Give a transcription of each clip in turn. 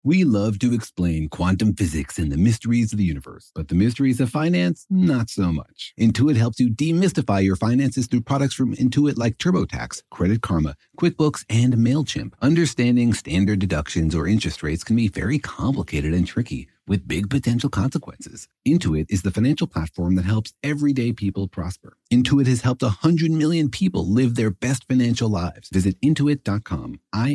We love to explain quantum physics and the mysteries of the universe, but the mysteries of finance, not so much. Intuit helps you demystify your finances through products from Intuit like TurboTax, Credit Karma, QuickBooks, and MailChimp. Understanding standard deductions or interest rates can be very complicated and tricky, with big potential consequences. Intuit is the financial platform that helps everyday people prosper. Intuit has helped 100 million people live their best financial lives. Visit Intuit.com,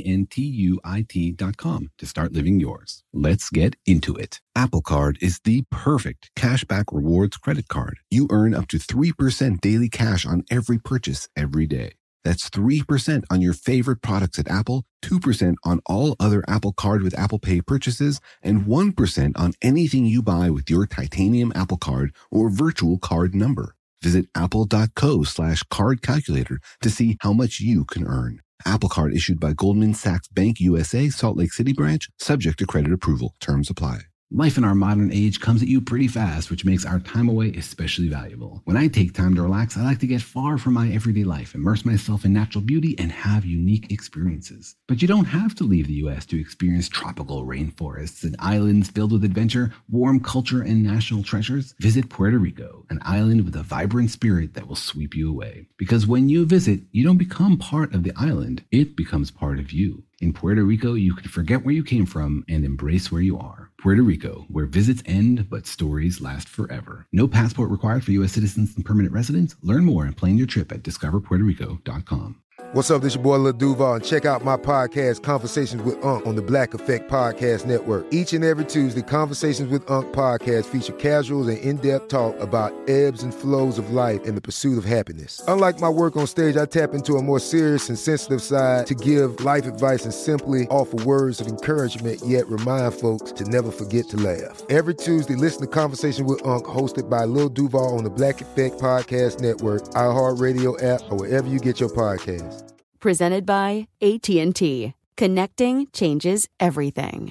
Intuit.com, to start living yours. Let's get into it. Apple Card is the perfect cashback rewards credit card. You earn up to 3% daily cash on every purchase every day. That's 3% on your favorite products at Apple, 2% on all other Apple Card with Apple Pay purchases, and 1% on anything you buy with your titanium Apple Card or virtual card number. Visit apple.co/card calculator to see how much you can earn. Apple Card issued by Goldman Sachs Bank USA, Salt Lake City branch, subject to credit approval. Terms apply. Life in our modern age comes at you pretty fast, which makes our time away especially valuable. When I take time to relax, I like to get far from my everyday life, immerse myself in natural beauty, and have unique experiences. But you don't have to leave the U.S. to experience tropical rainforests and islands filled with adventure, warm culture, and national treasures. Visit Puerto Rico, an island with a vibrant spirit that will sweep you away. Because when you visit, you don't become part of the island, it becomes part of you. In Puerto Rico, you can forget where you came from and embrace where you are. Puerto Rico, where visits end, but stories last forever. No passport required for U.S. citizens and permanent residents. Learn more and plan your trip at discoverpuertorico.com. What's up, this your boy Lil Duval, and check out my podcast, Conversations with Unc, on the Black Effect Podcast Network. Each and every Tuesday, Conversations with Unc podcast feature casuals and in-depth talk about ebbs and flows of life and the pursuit of happiness. Unlike my work on stage, I tap into a more serious and sensitive side to give life advice and simply offer words of encouragement, yet remind folks to never forget to laugh. Every Tuesday, listen to Conversations with Unc, hosted by Lil Duval on the Black Effect Podcast Network, iHeartRadio app, or wherever you get your podcasts. Presented by AT&T. Connecting changes everything.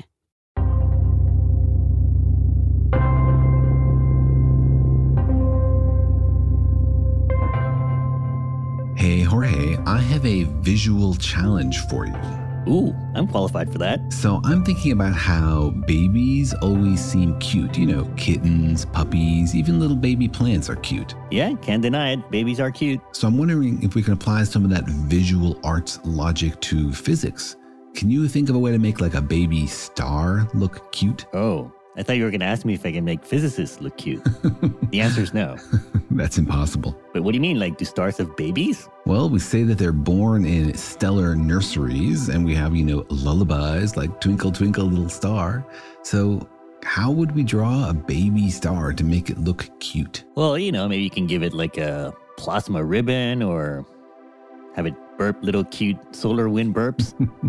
Hey, Jorge, I have a visual challenge for you. Ooh, I'm qualified for that. So I'm thinking about how babies always seem cute. You know, kittens, puppies, even little baby plants are cute. Yeah, can't deny it. Babies are cute. So I'm wondering if we can apply some of that visual arts logic to physics. Can you think of a way to make like a baby star look cute? Oh, I thought you were going to ask me if I can make physicists look cute. The answer is no. That's impossible. But what do you mean? Like, do stars have babies? Well, we say that they're born in stellar nurseries, and we have, lullabies like Twinkle, Twinkle, Little Star. So how would we draw a baby star to make it look cute? Well, maybe you can give it like a plasma ribbon or have it burp little cute solar wind burps.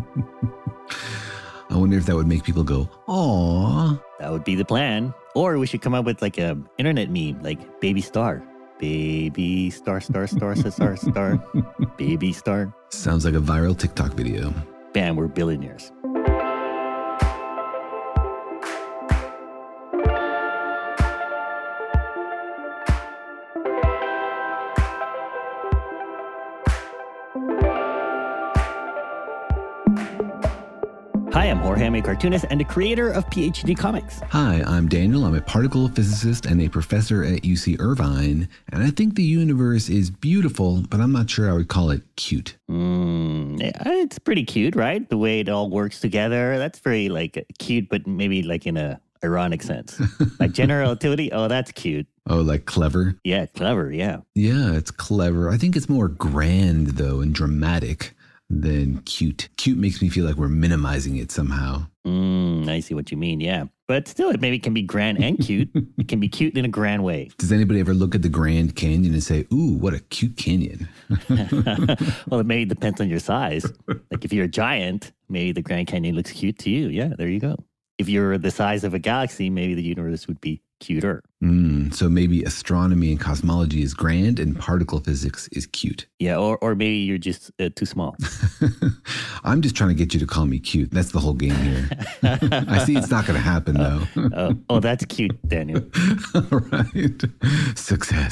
I wonder if that would make people go, aww. That would be the plan. Or we should come up with like a internet meme, like baby star. Baby star, star, star, star, star, baby star. Sounds like a viral TikTok video. Bam, we're billionaires. Hi, I'm Jorge. I'm a cartoonist and a creator of PhD Comics. Hi, I'm Daniel. I'm a particle physicist and a professor at UC Irvine. And I think the universe is beautiful, but I'm not sure I would call it cute. Yeah, it's pretty cute, right? The way it all works together. That's very cute, but maybe like in a ironic sense. Like general relativity, oh, that's cute. Oh, like clever? Yeah, clever, yeah. Yeah, it's clever. I think it's more grand, though, and dramatic than cute. Cute makes me feel like we're minimizing it somehow. I see what you mean, yeah. But still, it maybe can be grand and cute. It can be cute in a grand way. Does anybody ever look at the Grand Canyon and say, ooh, what a cute canyon? Well, it maybe depends on your size. Like if you're a giant, maybe the Grand Canyon looks cute to you. Yeah, there you go. If you're the size of a galaxy, maybe the universe would be cuter. So maybe astronomy and cosmology is grand and particle physics is cute. Yeah, or maybe you're just too small. I'm just trying to get you to call me cute. That's the whole game here. I see it's not going to happen, though. Oh, that's cute, Daniel. All right. Success.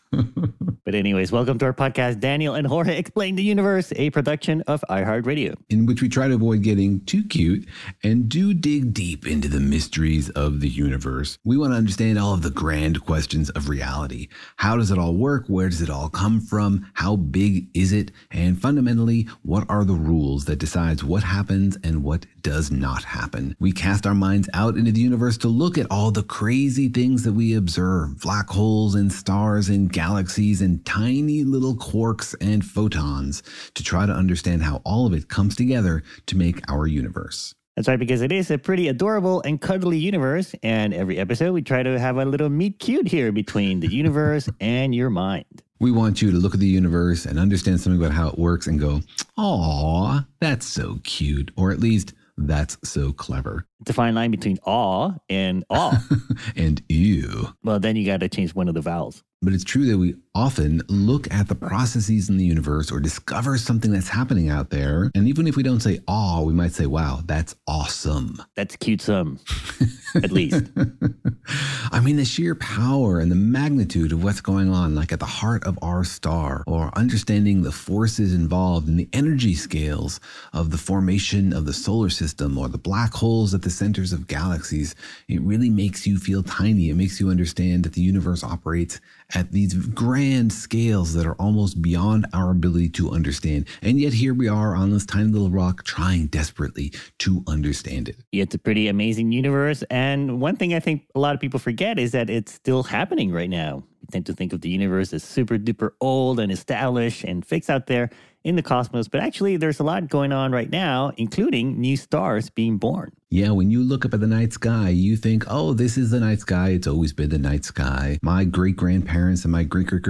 But anyways, welcome to our podcast. Daniel and Jorge Explain the Universe, a production of iHeartRadio. In which we try to avoid getting too cute and do dig deep into the mysteries of the universe. We want to understand all of the grand questions of reality. How does it all work? Where does it all come from? How big is it? And fundamentally, what are the rules that decides what happens and what does not happen? We cast our minds out into the universe to look at all the crazy things that we observe. Black holes and stars and galaxies and tiny little quarks and photons, to try to understand how all of it comes together to make our universe. That's right, because it is a pretty adorable and cuddly universe. And every episode, we try to have a little meet cute here between the universe and your mind. We want you to look at the universe and understand something about how it works and go, "Aw, that's so cute," or at least, "That's so clever." It's a fine line between awe and awe. And ew. Well, then you got to change one of the vowels. But it's true that we often look at the processes in the universe or discover something that's happening out there. And even if we don't say awe, we might say, "Wow, that's awesome." That's cutesome, at least. I mean, the sheer power and the magnitude of what's going on, like at the heart of our star, or understanding the forces involved in the energy scales of the formation of the solar system or the black holes at the centers of galaxies, it really makes you feel tiny. It makes you understand that the universe operates at these grand scales that are almost beyond our ability to understand. And yet here we are on this tiny little rock trying desperately to understand it. Yeah, it's a pretty amazing universe. And one thing I think a lot of people forget is that it's still happening right now. We tend to think of the universe as super duper old and established and fixed out there in the cosmos. But actually, there's a lot going on right now, including new stars being born. Yeah, when you look up at the night sky, you think, "Oh, this is the night sky. It's always been the night sky. My great-grandparents and my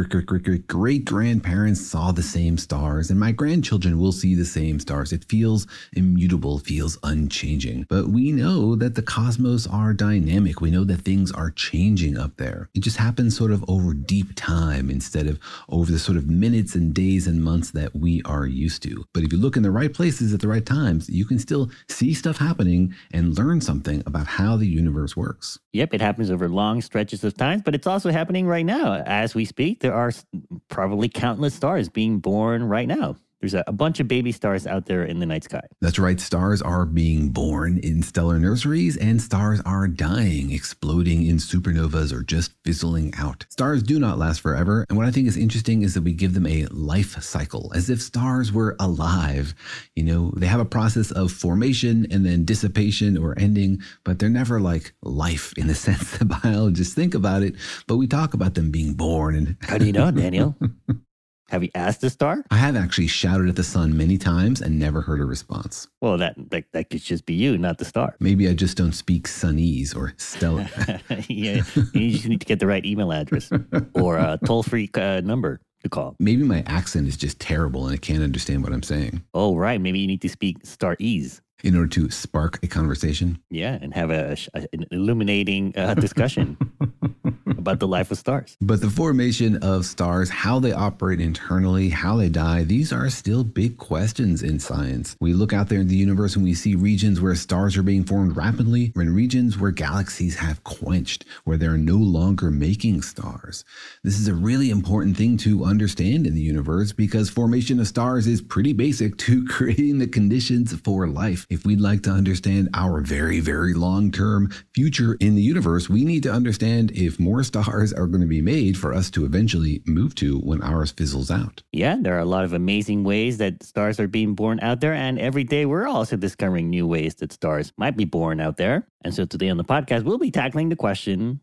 great-great-great-great-great-grandparents saw the same stars, and my grandchildren will see the same stars." It feels immutable, feels unchanging. But we know that the cosmos are dynamic. We know that things are changing up there. It just happens sort of over deep time instead of over the sort of minutes and days and months that we are used to. But if you look in the right places at the right times, you can still see stuff happening and learn something about how the universe works. Yep, it happens over long stretches of time, but it's also happening right now. As we speak, there are probably countless stars being born right now. There's a bunch of baby stars out there in the night sky. That's right. Stars are being born in stellar nurseries, and stars are dying, exploding in supernovas or just fizzling out. Stars do not last forever. And what I think is interesting is that we give them a life cycle, as if stars were alive. You know, they have a process of formation and then dissipation or ending, but they're never like life in the sense that biologists think about it. But we talk about them being born. And how do you know, Daniel? Have you asked the star? I have actually shouted at the sun many times and never heard a response. Well, that could just be you, not the star. Maybe I just don't speak Sunnese or stellar. Yeah, you just need to get the right email address or a toll-free number to call. Maybe my accent is just terrible and it can't understand what I'm saying. Oh, right. Maybe you need to speak Starese in order to spark a conversation. Yeah, and have an illuminating discussion about the life of stars. But the formation of stars, how they operate internally, how they die, these are still big questions in science. We look out there in the universe and we see regions where stars are being formed rapidly, and regions where galaxies have quenched, where they're no longer making stars. This is a really important thing to understand in the universe, because formation of stars is pretty basic to creating the conditions for life. If we'd like to understand our very, very long-term future in the universe, we need to understand if more stars are going to be made for us to eventually move to when ours fizzles out. Yeah, there are a lot of amazing ways that stars are being born out there. And every day we're also discovering new ways that stars might be born out there. And so today on the podcast, we'll be tackling the question,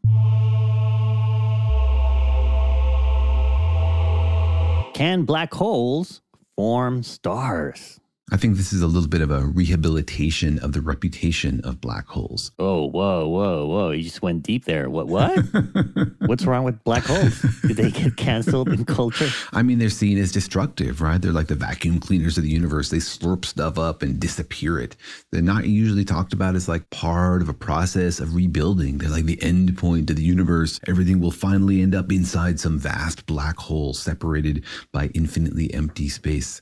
can black holes form stars? I think this is a little bit of a rehabilitation of the reputation of black holes. Oh, whoa. You just went deep there. What? What's wrong with black holes? Did they get canceled in culture? I mean, they're seen as destructive, right? They're like the vacuum cleaners of the universe. They slurp stuff up and disappear it. They're not usually talked about as like part of a process of rebuilding. They're like the end point of the universe. Everything will finally end up inside some vast black hole separated by infinitely empty space.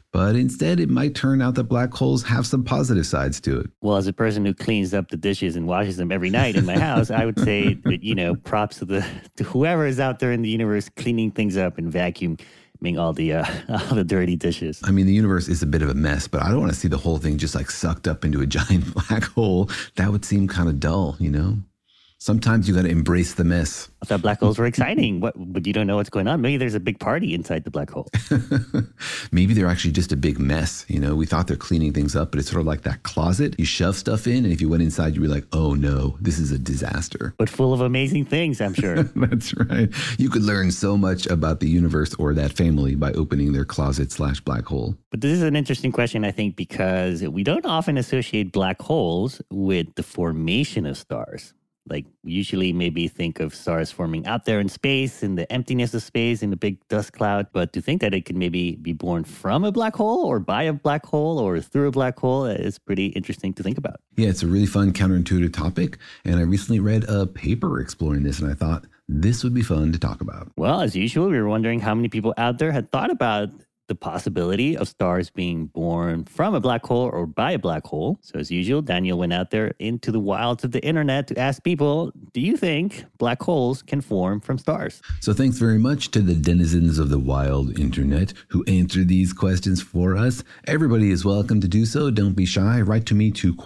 But instead, it might turn out that black holes have some positive sides to it. Well, as a person who cleans up the dishes and washes them every night in my house, I would say that, props to whoever is out there in the universe cleaning things up and vacuuming all the dirty dishes. I mean, the universe is a bit of a mess, but I don't want to see the whole thing just like sucked up into a giant black hole. That would seem kind of dull, Sometimes you got to embrace the mess. I thought black holes were exciting, but you don't know what's going on. Maybe there's a big party inside the black hole. Maybe they're actually just a big mess. We thought they're cleaning things up, but it's sort of like that closet. You shove stuff in, and if you went inside, you'd be like, oh no, this is a disaster. But full of amazing things, I'm sure. That's right. You could learn so much about the universe or that family by opening their closet/black hole. But this is an interesting question, I think, because we don't often associate black holes with the formation of stars. Like, we usually maybe think of stars forming out there in space, in the emptiness of space, in the big dust cloud. But to think that it could maybe be born from a black hole or by a black hole or through a black hole is pretty interesting to think about. Yeah, it's a really fun counterintuitive topic. And I recently read a paper exploring this, and I thought this would be fun to talk about. Well, as usual, we were wondering how many people out there had thought about the possibility of stars being born from a black hole or by a black hole. So as usual, Daniel went out there into the wilds of the internet to ask people, do you think black holes can form from stars? So thanks very much to the denizens of the wild internet who answered these questions for us. Everybody is welcome to do so. Don't be shy. Write to me to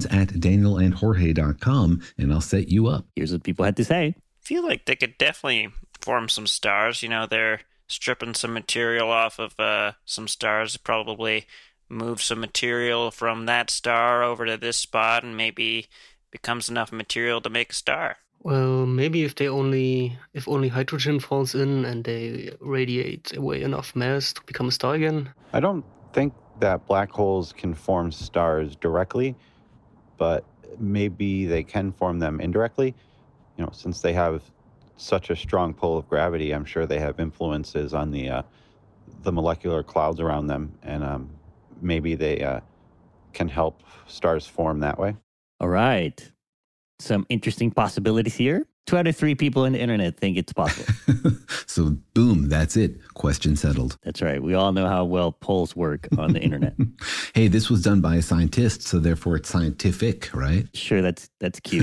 questions@danielandjorge.com and I'll set you up. Here's what people had to say. I feel like they could definitely form some stars. They're stripping some material off of some stars, probably move some material from that star over to this spot, and maybe becomes enough material to make a star. Well, maybe if only hydrogen falls in and they radiate away enough mass to become a star again. I don't think that black holes can form stars directly, but maybe they can form them indirectly. Since they have such a strong pull of gravity, I'm sure they have influences on the molecular clouds around them, and maybe they can help stars form that way. All right. Some interesting possibilities here. 2 out of 3 people on the internet think it's possible. So boom, that's it. Question settled. That's right. We all know how well polls work on the internet. Hey, this was done by a scientist, so therefore it's scientific, right? Sure, that's cute.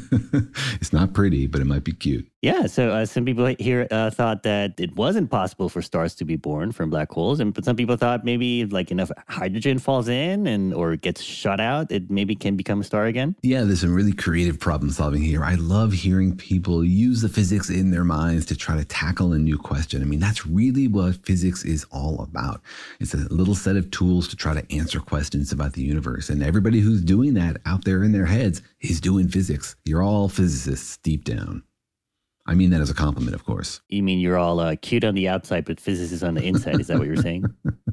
It's not pretty, but it might be cute. Yeah, so some people here thought that it wasn't possible for stars to be born from black holes, but some people thought maybe like enough hydrogen falls in or gets shot out, it maybe can become a star again. Yeah, there's some really creative problem solving here. I love hearing people use the physics in their minds to try to tackle a new question. I mean, that's really what physics is all about. It's a little set of tools to try to answer questions about the universe. And everybody who's doing that out there in their heads is doing physics. You're all physicists deep down. I mean that as a compliment, of course. You mean you're all cute on the outside, but physicists on the inside? Is that what you're saying?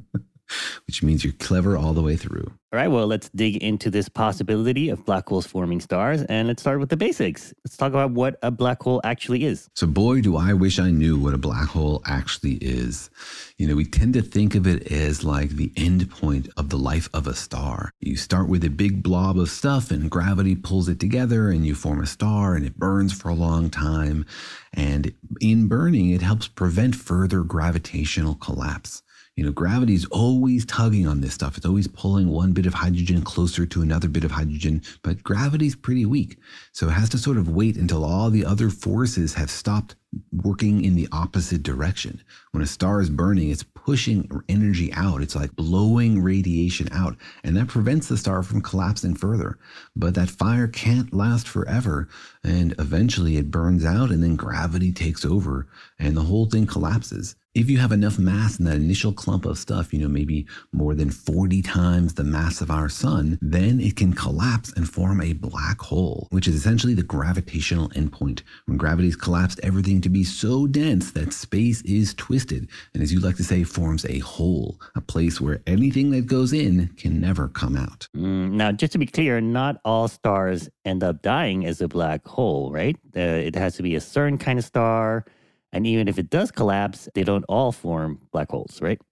Which means you're clever all the way through. All right, well, let's dig into this possibility of black holes forming stars, and let's start with the basics. Let's talk about what a black hole actually is. So boy, do I wish I knew what a black hole actually is. We tend to think of it as like the end point of the life of a star. You start with a big blob of stuff and gravity pulls it together and you form a star and it burns for a long time. And in burning, it helps prevent further gravitational collapse. Gravity is always tugging on this stuff. It's always pulling one bit of hydrogen closer to another bit of hydrogen, but gravity's pretty weak. So it has to sort of wait until all the other forces have stopped working in the opposite direction. When a star is burning, it's pushing energy out. It's like blowing radiation out, and that prevents the star from collapsing further. But that fire can't last forever, and eventually it burns out, and then gravity takes over, and the whole thing collapses. If you have enough mass in that initial clump of stuff, maybe more than 40 times the mass of our sun, then it can collapse and form a black hole, which is essentially the gravitational endpoint. When gravity's collapsed everything to be so dense that space is twisted, and as you like to say, forms a hole, a place where anything that goes in can never come out. Now, just to be clear, not all stars end up dying as a black hole, right? It has to be a certain kind of star. And even if it does collapse, they don't all form black holes, right?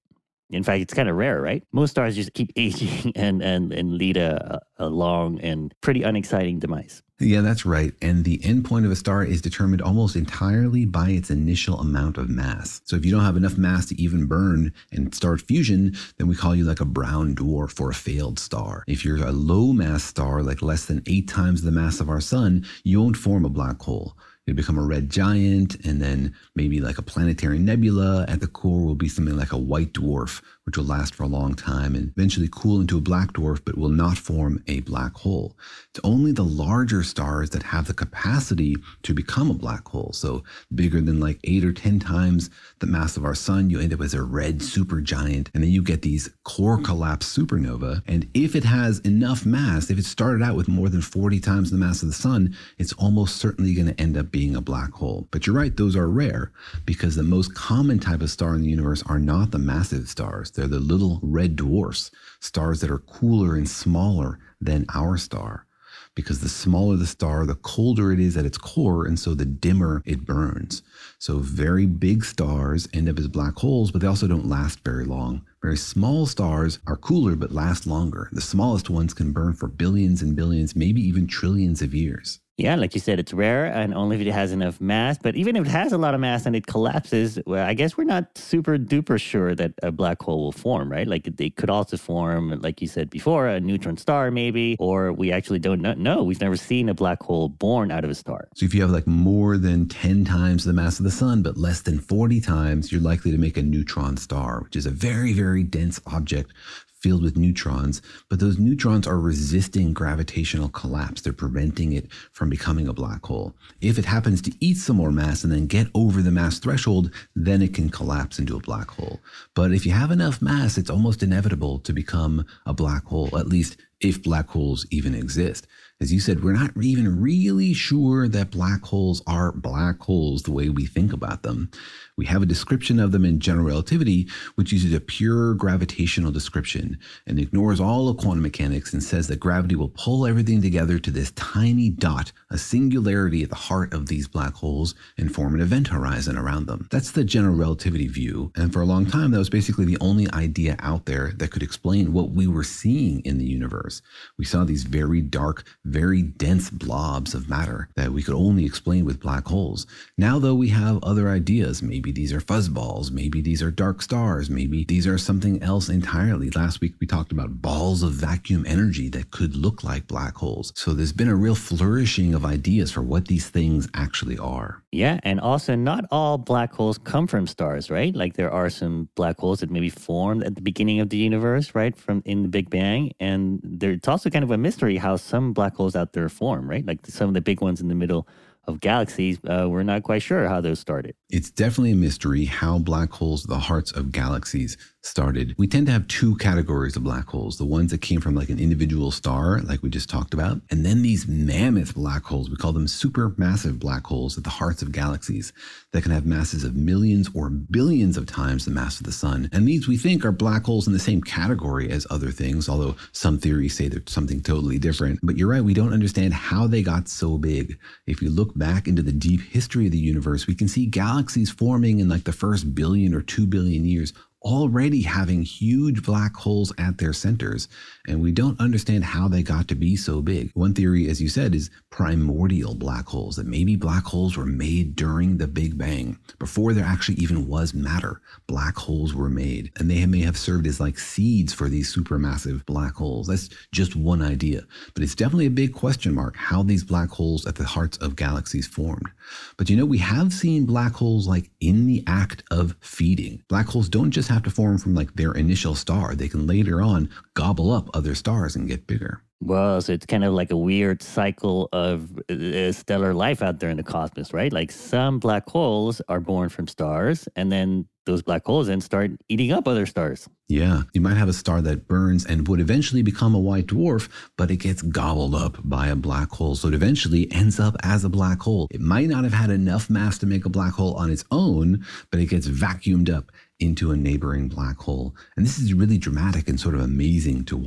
In fact, it's kind of rare, right? Most stars just keep aging and lead a long and pretty unexciting demise. Yeah, that's right. And the endpoint of a star is determined almost entirely by its initial amount of mass. So if you don't have enough mass to even burn and start fusion, then we call you like a brown dwarf or a failed star. If you're a low mass star, like less than 8 times the mass of our sun, you won't form a black hole. You'll become a red giant, and then maybe like a planetary nebula. At the core will be something like a white dwarf, which will last for a long time and eventually cool into a black dwarf, but will not form a black hole. It's only the larger stars that have the capacity to become a black hole. So bigger than like 8 or 10 times the mass of our sun, you end up as a red supergiant, and then you get these core collapse supernova. And if it has enough mass, if it started out with more than 40 times the mass of the sun, it's almost certainly going to end up being a black hole. But you're right, those are rare, because the most common type of star in the universe are not the massive stars. They're the little red dwarfs, stars that are cooler and smaller than our star. Because the smaller the star, the colder it is at its core, and so the dimmer it burns. So very big stars end up as black holes, but they also don't last very long. Very small stars are cooler but last longer. The smallest ones can burn for billions and billions, maybe even trillions of years. Yeah, like you said, it's rare and only if it has enough mass. But even if it has a lot of mass and it collapses, well, I guess we're not super duper sure that a black hole will form, right? Like it could also form, like you said before, a neutron star maybe, or we actually don't know. We've never seen a black hole born out of a star. So if you have like more than 10 times the mass of the sun, but less than 40 times, you're likely to make a neutron star, which is a very, very dense object filled with neutrons, but those neutrons are resisting gravitational collapse. They're preventing it from becoming a black hole. If it happens to eat some more mass and then get over the mass threshold, then it can collapse into a black hole. But if you have enough mass, it's almost inevitable to become a black hole, at least if black holes even exist. As you said, we're not even really sure that black holes are black holes the way we think about them. We have a description of them in general relativity, which uses a pure gravitational description and ignores all of quantum mechanics and says that gravity will pull everything together to this tiny dot, a singularity at the heart of these black holes, and form an event horizon around them. That's the general relativity view. And for a long time, that was basically the only idea out there that could explain what we were seeing in the universe. We saw these very dark, very dense blobs of matter that we could only explain with black holes. Now, though, we have other ideas. Maybe these are fuzzballs. Maybe these are dark stars. Maybe these are something else entirely. Last week, we talked about balls of vacuum energy that could look like black holes. So there's been a real flourishing of ideas for what these things actually are. Yeah, and also not all black holes come from stars, right? Like there are some black holes that maybe formed at the beginning of the universe, right, from in the Big Bang. And it's also kind of a mystery how some black holes out there form, right? Like some of the big ones in the middle of galaxies, we're not quite sure how those started. It's definitely a mystery how black holes, the hearts of galaxies, started. We tend to have two categories of black holes, the ones that came from like an individual star, like we just talked about, and then these mammoth black holes. We call them supermassive black holes at the hearts of galaxies that can have masses of millions or billions of times the mass of the sun. And these we think are black holes in the same category as other things, although some theories say they're something totally different. But you're right, we don't understand how they got so big. If you look back into the deep history of the universe, we can see galaxies forming in like the first billion or 2 billion years, already having huge black holes at their centers, and we don't understand how they got to be so big. One theory, as you said, is primordial black holes, that maybe black holes were made during the Big Bang. Before there actually even was matter, black holes were made, and they may have served as like seeds for these supermassive black holes. That's just one idea, but it's definitely a big question mark how these black holes at the hearts of galaxies formed. But you know, we have seen black holes like in the act of feeding. Black holes don't just have to form from like their initial star. They can later on gobble up other stars and get bigger. Well, so it's kind of like a weird cycle of stellar life out there in the cosmos, right? Like some black holes are born from stars, and then those black holes then start eating up other stars. Yeah, you might have a star that burns and would eventually become a white dwarf, but it gets gobbled up by a black hole. So it eventually ends up as a black hole. It might not have had enough mass to make a black hole on its own, but it gets vacuumed up into a neighboring black hole. And this is really dramatic and sort of amazing to watch.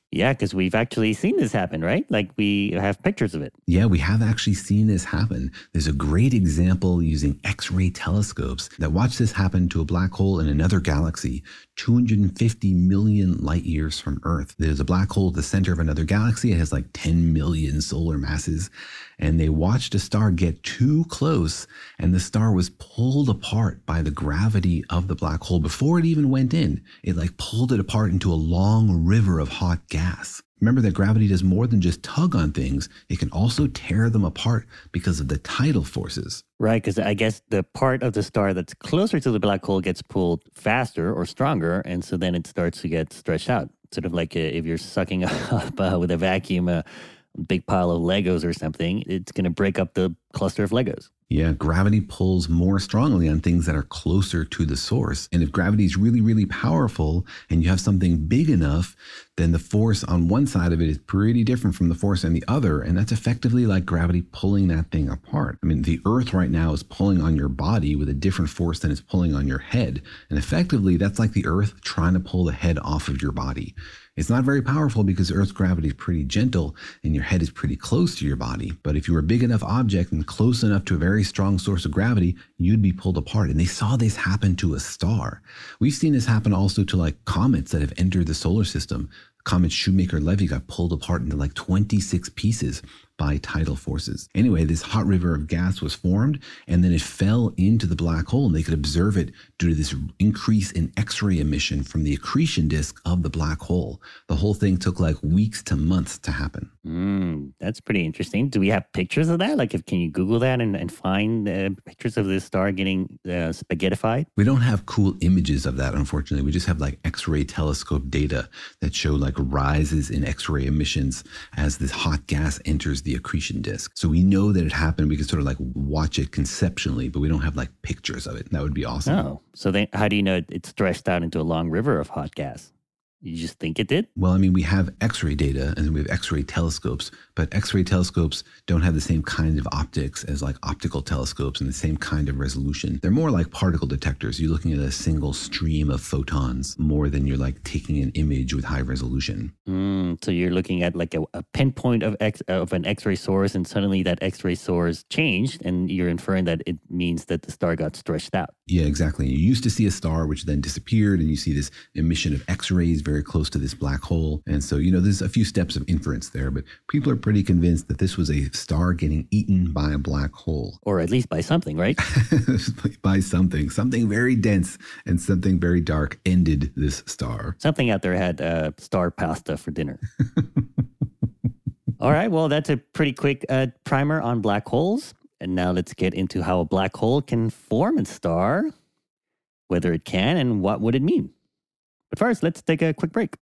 Yeah, because we've actually seen this happen, right? Like we have pictures of it. Yeah, we have actually seen this happen. There's a great example using X-ray telescopes that watched this happen to a black hole in another galaxy, 250 million light years from Earth. There's a black hole at the center of another galaxy. It has like 10 million solar masses. And they watched a star get too close, and the star was pulled apart by the gravity of the black hole before it even went in. It like pulled it apart into a long river of hot gas. Remember that gravity does more than just tug on things. It can also tear them apart because of the tidal forces. Right, because I guess the part of the star that's closer to the black hole gets pulled faster or stronger, and so then it starts to get stretched out. Sort of like if you're sucking up with a vacuum a big pile of Legos or something, it's going to break up the cluster of Legos. Yeah, gravity pulls more strongly on things that are closer to the source. And if gravity is really, really powerful and you have something big enough, then the force on one side of it is pretty different from the force on the other. And that's effectively like gravity pulling that thing apart. I mean, the Earth right now is pulling on your body with a different force than it's pulling on your head. And effectively, that's like the Earth trying to pull the head off of your body. It's not very powerful because Earth's gravity is pretty gentle and your head is pretty close to your body. But if you were a big enough object and close enough to a very strong source of gravity, you'd be pulled apart. And they saw this happen to a star. We've seen this happen also to like comets that have entered the solar system. Comet Shoemaker-Levy got pulled apart into like 26 pieces by tidal forces. Anyway, this hot river of gas was formed, and then it fell into the black hole, and they could observe it due to this increase in X-ray emission from the accretion disk of the black hole. The whole thing took like weeks to months to happen. That's pretty interesting. Do we have pictures of that? Like, can you Google that and find pictures of this star getting spaghettified? We don't have cool images of that, unfortunately. We just have like X-ray telescope data that show like rises in X-ray emissions as this hot gas enters the accretion disk. So we know that it happened. We can sort of like watch it conceptually, but we don't have like pictures of it. That would be awesome. Oh, so then how do you know it's stretched out into a long river of hot gas? You just think it did? Well, I mean, we have X-ray data and we have X-ray telescopes, but X-ray telescopes don't have the same kind of optics as like optical telescopes and the same kind of resolution. They're more like particle detectors. You're looking at a single stream of photons more than you're like taking an image with high resolution. So you're looking at like a pinpoint of an X-ray source, and suddenly that X-ray source changed, and you're inferring that it means that the star got stretched out. Yeah, exactly. You used to see a star which then disappeared, and you see this emission of X-rays very close to this black hole. And so, there's a few steps of inference there, but people are pretty convinced that this was a star getting eaten by a black hole. Or at least by something, right? By something. Something very dense and something very dark ended this star. Something out there had star pasta for dinner. All right, well, that's a pretty quick primer on black holes. And now let's get into how a black hole can form a star, whether it can, and what would it mean. But first, let's take a quick break.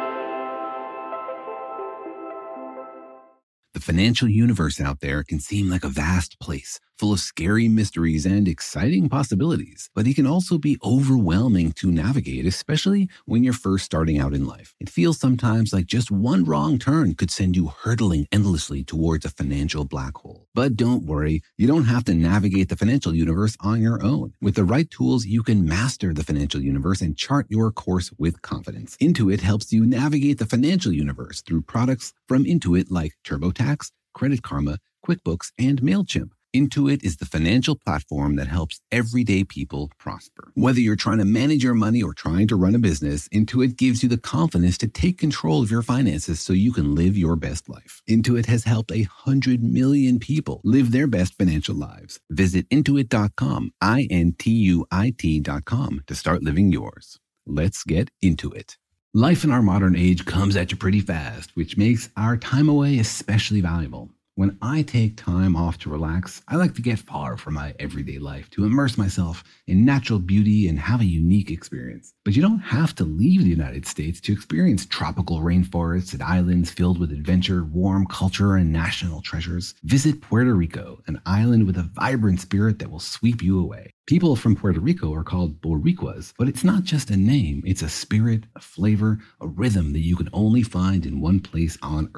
The financial universe out there can seem like a vast place, full of scary mysteries and exciting possibilities, but it can also be overwhelming to navigate, especially when you're first starting out in life. It feels sometimes like just one wrong turn could send you hurtling endlessly towards a financial black hole. But don't worry, you don't have to navigate the financial universe on your own. With the right tools, you can master the financial universe and chart your course with confidence. Intuit helps you navigate the financial universe through products from Intuit like TurboTax, Credit Karma, QuickBooks, and MailChimp. Intuit is the financial platform that helps everyday people prosper. Whether you're trying to manage your money or trying to run a business, Intuit gives you the confidence to take control of your finances so you can live your best life. Intuit has helped 100 million people live their best financial lives. Visit Intuit.com, Intuit.com, to start living yours. Let's get into it. Life in our modern age comes at you pretty fast, which makes our time away especially valuable. When I take time off to relax, I like to get far from my everyday life, to immerse myself in natural beauty and have a unique experience. But you don't have to leave the United States to experience tropical rainforests and islands filled with adventure, warm culture, and national treasures. Visit Puerto Rico, an island with a vibrant spirit that will sweep you away. People from Puerto Rico are called Boricuas, but it's not just a name. It's a spirit, a flavor, a rhythm that you can only find in one place on Earth.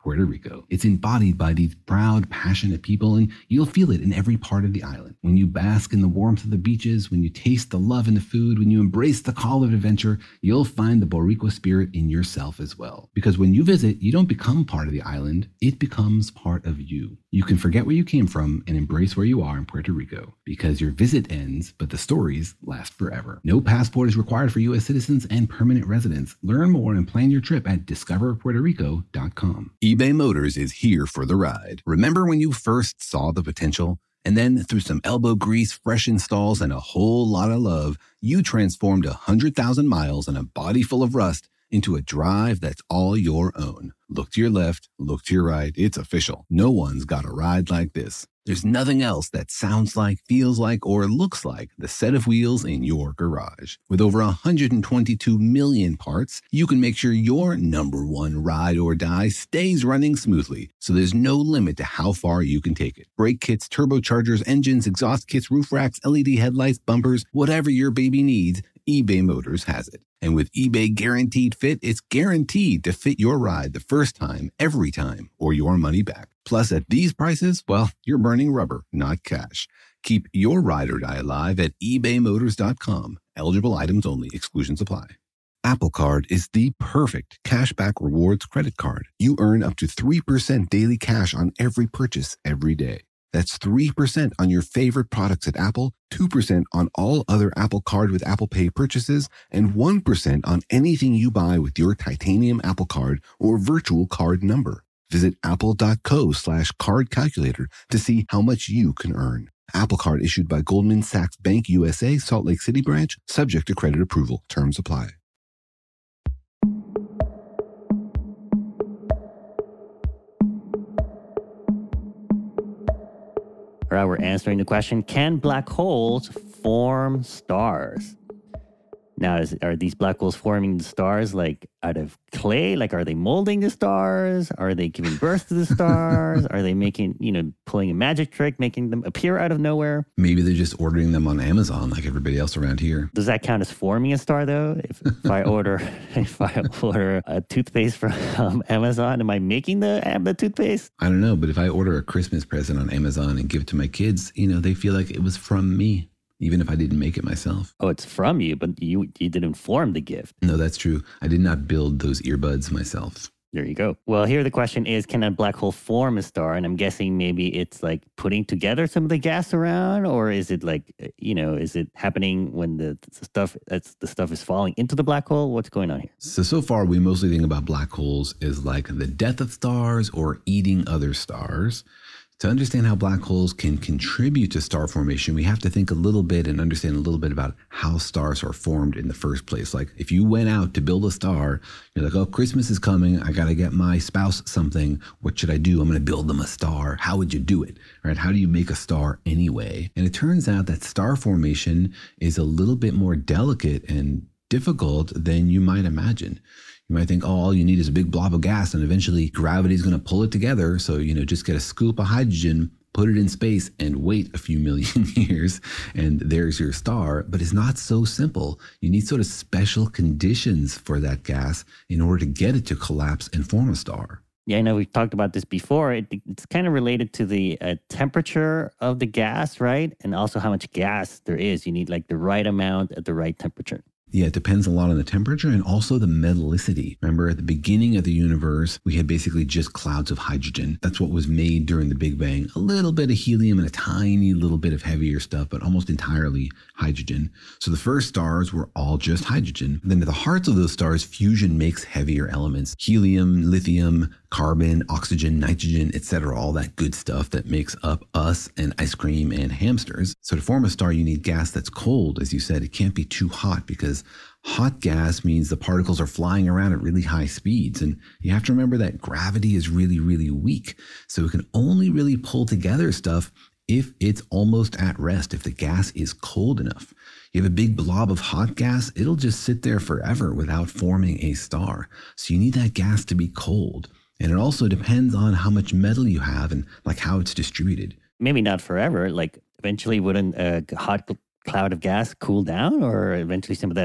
Puerto Rico. It's embodied by these proud, passionate people, and you'll feel it in every part of the island. When you bask in the warmth of the beaches, when you taste the love in the food, when you embrace the call of adventure, you'll find the Boricua spirit in yourself as well. Because when you visit, you don't become part of the island, it becomes part of you. You can forget where you came from and embrace where you are in Puerto Rico, because your visit ends, but the stories last forever. No passport is required for U.S. citizens and permanent residents. Learn more and plan your trip at discoverpuertorico.com. eBay Motors is here for the ride. Remember when you first saw the potential? And then through some elbow grease, fresh installs, and a whole lot of love, you transformed 100,000 miles and a body full of rust into a drive that's all your own. Look to your left, look to your right. It's official. No one's got a ride like this. There's nothing else that sounds like, feels like, or looks like the set of wheels in your garage. With over 122 million parts, you can make sure your number one ride or die stays running smoothly, so there's no limit to how far you can take it. Brake kits, turbochargers, engines, exhaust kits, roof racks, LED headlights, bumpers, whatever your baby needs, eBay Motors has it. And with eBay Guaranteed Fit, it's guaranteed to fit your ride the first time, every time, or your money back. Plus, at these prices, well, you're burning rubber, not cash. Keep your ride or die alive at ebaymotors.com. Eligible items only. Exclusions apply. Apple Card is the perfect cashback rewards credit card. You earn up to 3% daily cash on every purchase every day. That's 3% on your favorite products at Apple, 2% on all other Apple Card with Apple Pay purchases, and 1% on anything you buy with your titanium Apple Card or virtual card number. Visit apple.co/card calculator to see how much you can earn. Apple Card issued by Goldman Sachs Bank USA, Salt Lake City branch, subject to credit approval. Terms apply. All right, we're answering the question, can black holes form stars? Now, are these black holes forming the stars like out of clay? Like, are they molding the stars? Are they giving birth to the stars? Are they pulling a magic trick, making them appear out of nowhere? Maybe they're just ordering them on Amazon like everybody else around here. Does that count as forming a star, though? If I order a toothpaste from Amazon, am I making the toothpaste? I don't know, but if I order a Christmas present on Amazon and give it to my kids, they feel like it was from me. Even if I didn't make it myself. Oh, it's from you, but you didn't form the gift. No, that's true. I did not build those earbuds myself. There you go. Well, here the question is, can a black hole form a star? And I'm guessing maybe it's like putting together some of the gas around, or is it like, is it happening when the stuff is falling into the black hole? What's going on here? So far, we mostly think about black holes as like the death of stars or eating other stars. To understand how black holes can contribute to star formation, we have to think a little bit and understand a little bit about how stars are formed in the first place. Like if you went out to build a star, you're like, oh, Christmas is coming. I got to get my spouse something. What should I do? I'm going to build them a star. How would you do it? Right? How do you make a star anyway? And it turns out that star formation is a little bit more delicate and difficult than you might imagine. You might think, oh, all you need is a big blob of gas and eventually gravity is going to pull it together. So, just get a scoop of hydrogen, put it in space and wait a few million years and there's your star. But it's not so simple. You need sort of special conditions for that gas in order to get it to collapse and form a star. Yeah, I know we've talked about this before. It's kind of related to the temperature of the gas, right? And also how much gas there is. You need like the right amount at the right temperature. Yeah, it depends a lot on the temperature and also the metallicity. Remember, at the beginning of the universe, we had basically just clouds of hydrogen. That's what was made during the Big Bang. A little bit of helium and a tiny little bit of heavier stuff, but almost entirely hydrogen. So the first stars were all just hydrogen. Then at the hearts of those stars, fusion makes heavier elements. Helium, lithium, carbon, oxygen, nitrogen, etc., all that good stuff that makes up us and ice cream and hamsters. So to form a star, you need gas that's cold. As you said, it can't be too hot because hot gas means the particles are flying around at really high speeds. And you have to remember that gravity is really, really weak. So it can only really pull together stuff if it's almost at rest, if the gas is cold enough. You have a big blob of hot gas, it'll just sit there forever without forming a star. So you need that gas to be cold. And it also depends on how much metal you have and like how it's distributed. Maybe not forever. Like eventually wouldn't a hot cloud of gas cool down, or eventually some of that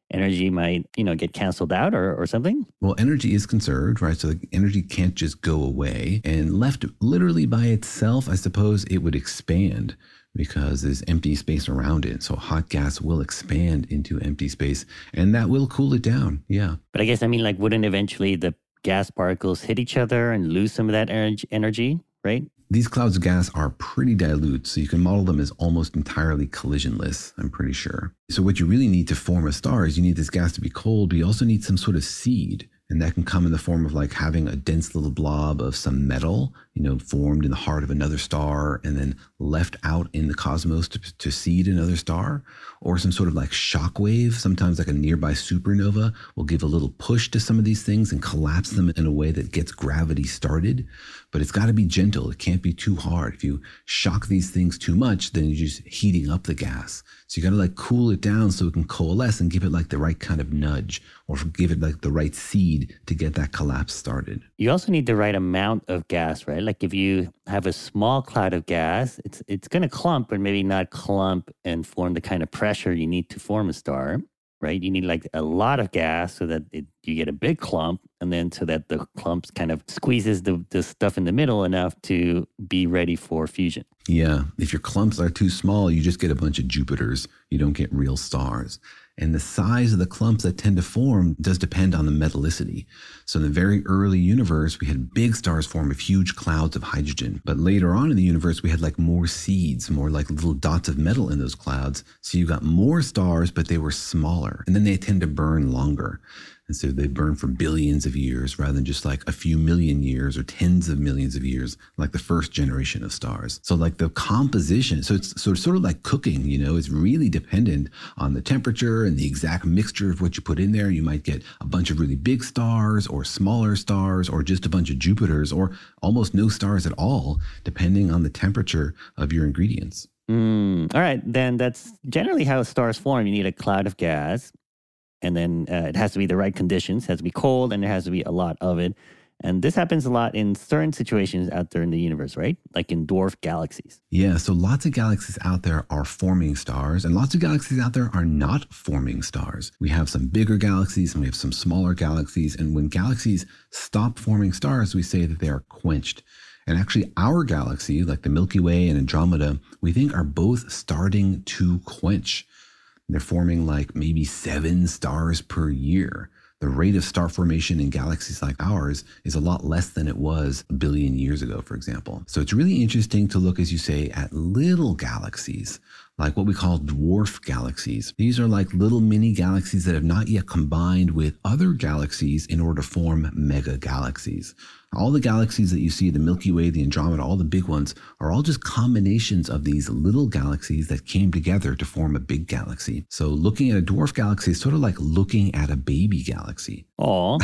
energy might, get canceled out or something? Well, energy is conserved, right? So the energy can't just go away. And left literally by itself, I suppose it would expand because there's empty space around it. So hot gas will expand into empty space and that will cool it down. Yeah. But I guess, wouldn't eventually the gas particles hit each other and lose some of that energy, right? These clouds of gas are pretty dilute, so you can model them as almost entirely collisionless, I'm pretty sure. So what you really need to form a star is you need this gas to be cold, but you also need some sort of seed. And that can come in the form of like having a dense little blob of some metal, formed in the heart of another star and then left out in the cosmos to seed another star, or some sort of like shock wave. Sometimes like a nearby supernova will give a little push to some of these things and collapse them in a way that gets gravity started. But it's got to be gentle. It can't be too hard. If you shock these things too much, then you're just heating up the gas. So you got to like cool it down so it can coalesce and give it like the right kind of nudge, or give it like the right seed to get that collapse started. You also need the right amount of gas, right? Like if you have a small cloud of gas, it's going to clump, but maybe not clump and form the kind of pressure you need to form a star, right? You need like a lot of gas so that you get a big clump, and then so that the clumps kind of squeezes the stuff in the middle enough to be ready for fusion. Yeah, if your clumps are too small, you just get a bunch of Jupiters. You don't get real stars. And the size of the clumps that tend to form does depend on the metallicity. So in the very early universe, we had big stars form of huge clouds of hydrogen. But later on in the universe, we had like more seeds, more like little dots of metal in those clouds. So you got more stars, but they were smaller. And then they tend to burn longer. And so they burn for billions of years rather than just like a few million years or tens of millions of years, like the first generation of stars. So like the composition, so it's sort of like cooking, it's really dependent on the temperature and the exact mixture of what you put in there. You might get a bunch of really big stars or smaller stars or just a bunch of Jupiters or almost no stars at all, depending on the temperature of your ingredients. All right, then that's generally how stars form. You need a cloud of gas. And then it has to be the right conditions. It has to be cold, and there has to be a lot of it. And this happens a lot in certain situations out there in the universe, right? Like in dwarf galaxies. Yeah, so lots of galaxies out there are forming stars, and lots of galaxies out there are not forming stars. We have some bigger galaxies, and we have some smaller galaxies. And when galaxies stop forming stars, we say that they are quenched. And actually, our galaxy, like the Milky Way and Andromeda, we think are both starting to quench. They're forming like maybe 7 stars per year. The rate of star formation in galaxies like ours is a lot less than it was a billion years ago, for example. So it's really interesting to look, as you say, at little galaxies, like what we call dwarf galaxies. These are like little mini galaxies that have not yet combined with other galaxies in order to form mega galaxies. All the galaxies that you see, the Milky Way, the Andromeda, all the big ones, are all just combinations of these little galaxies that came together to form a big galaxy. So looking at a dwarf galaxy is sort of like looking at a baby galaxy. Aw.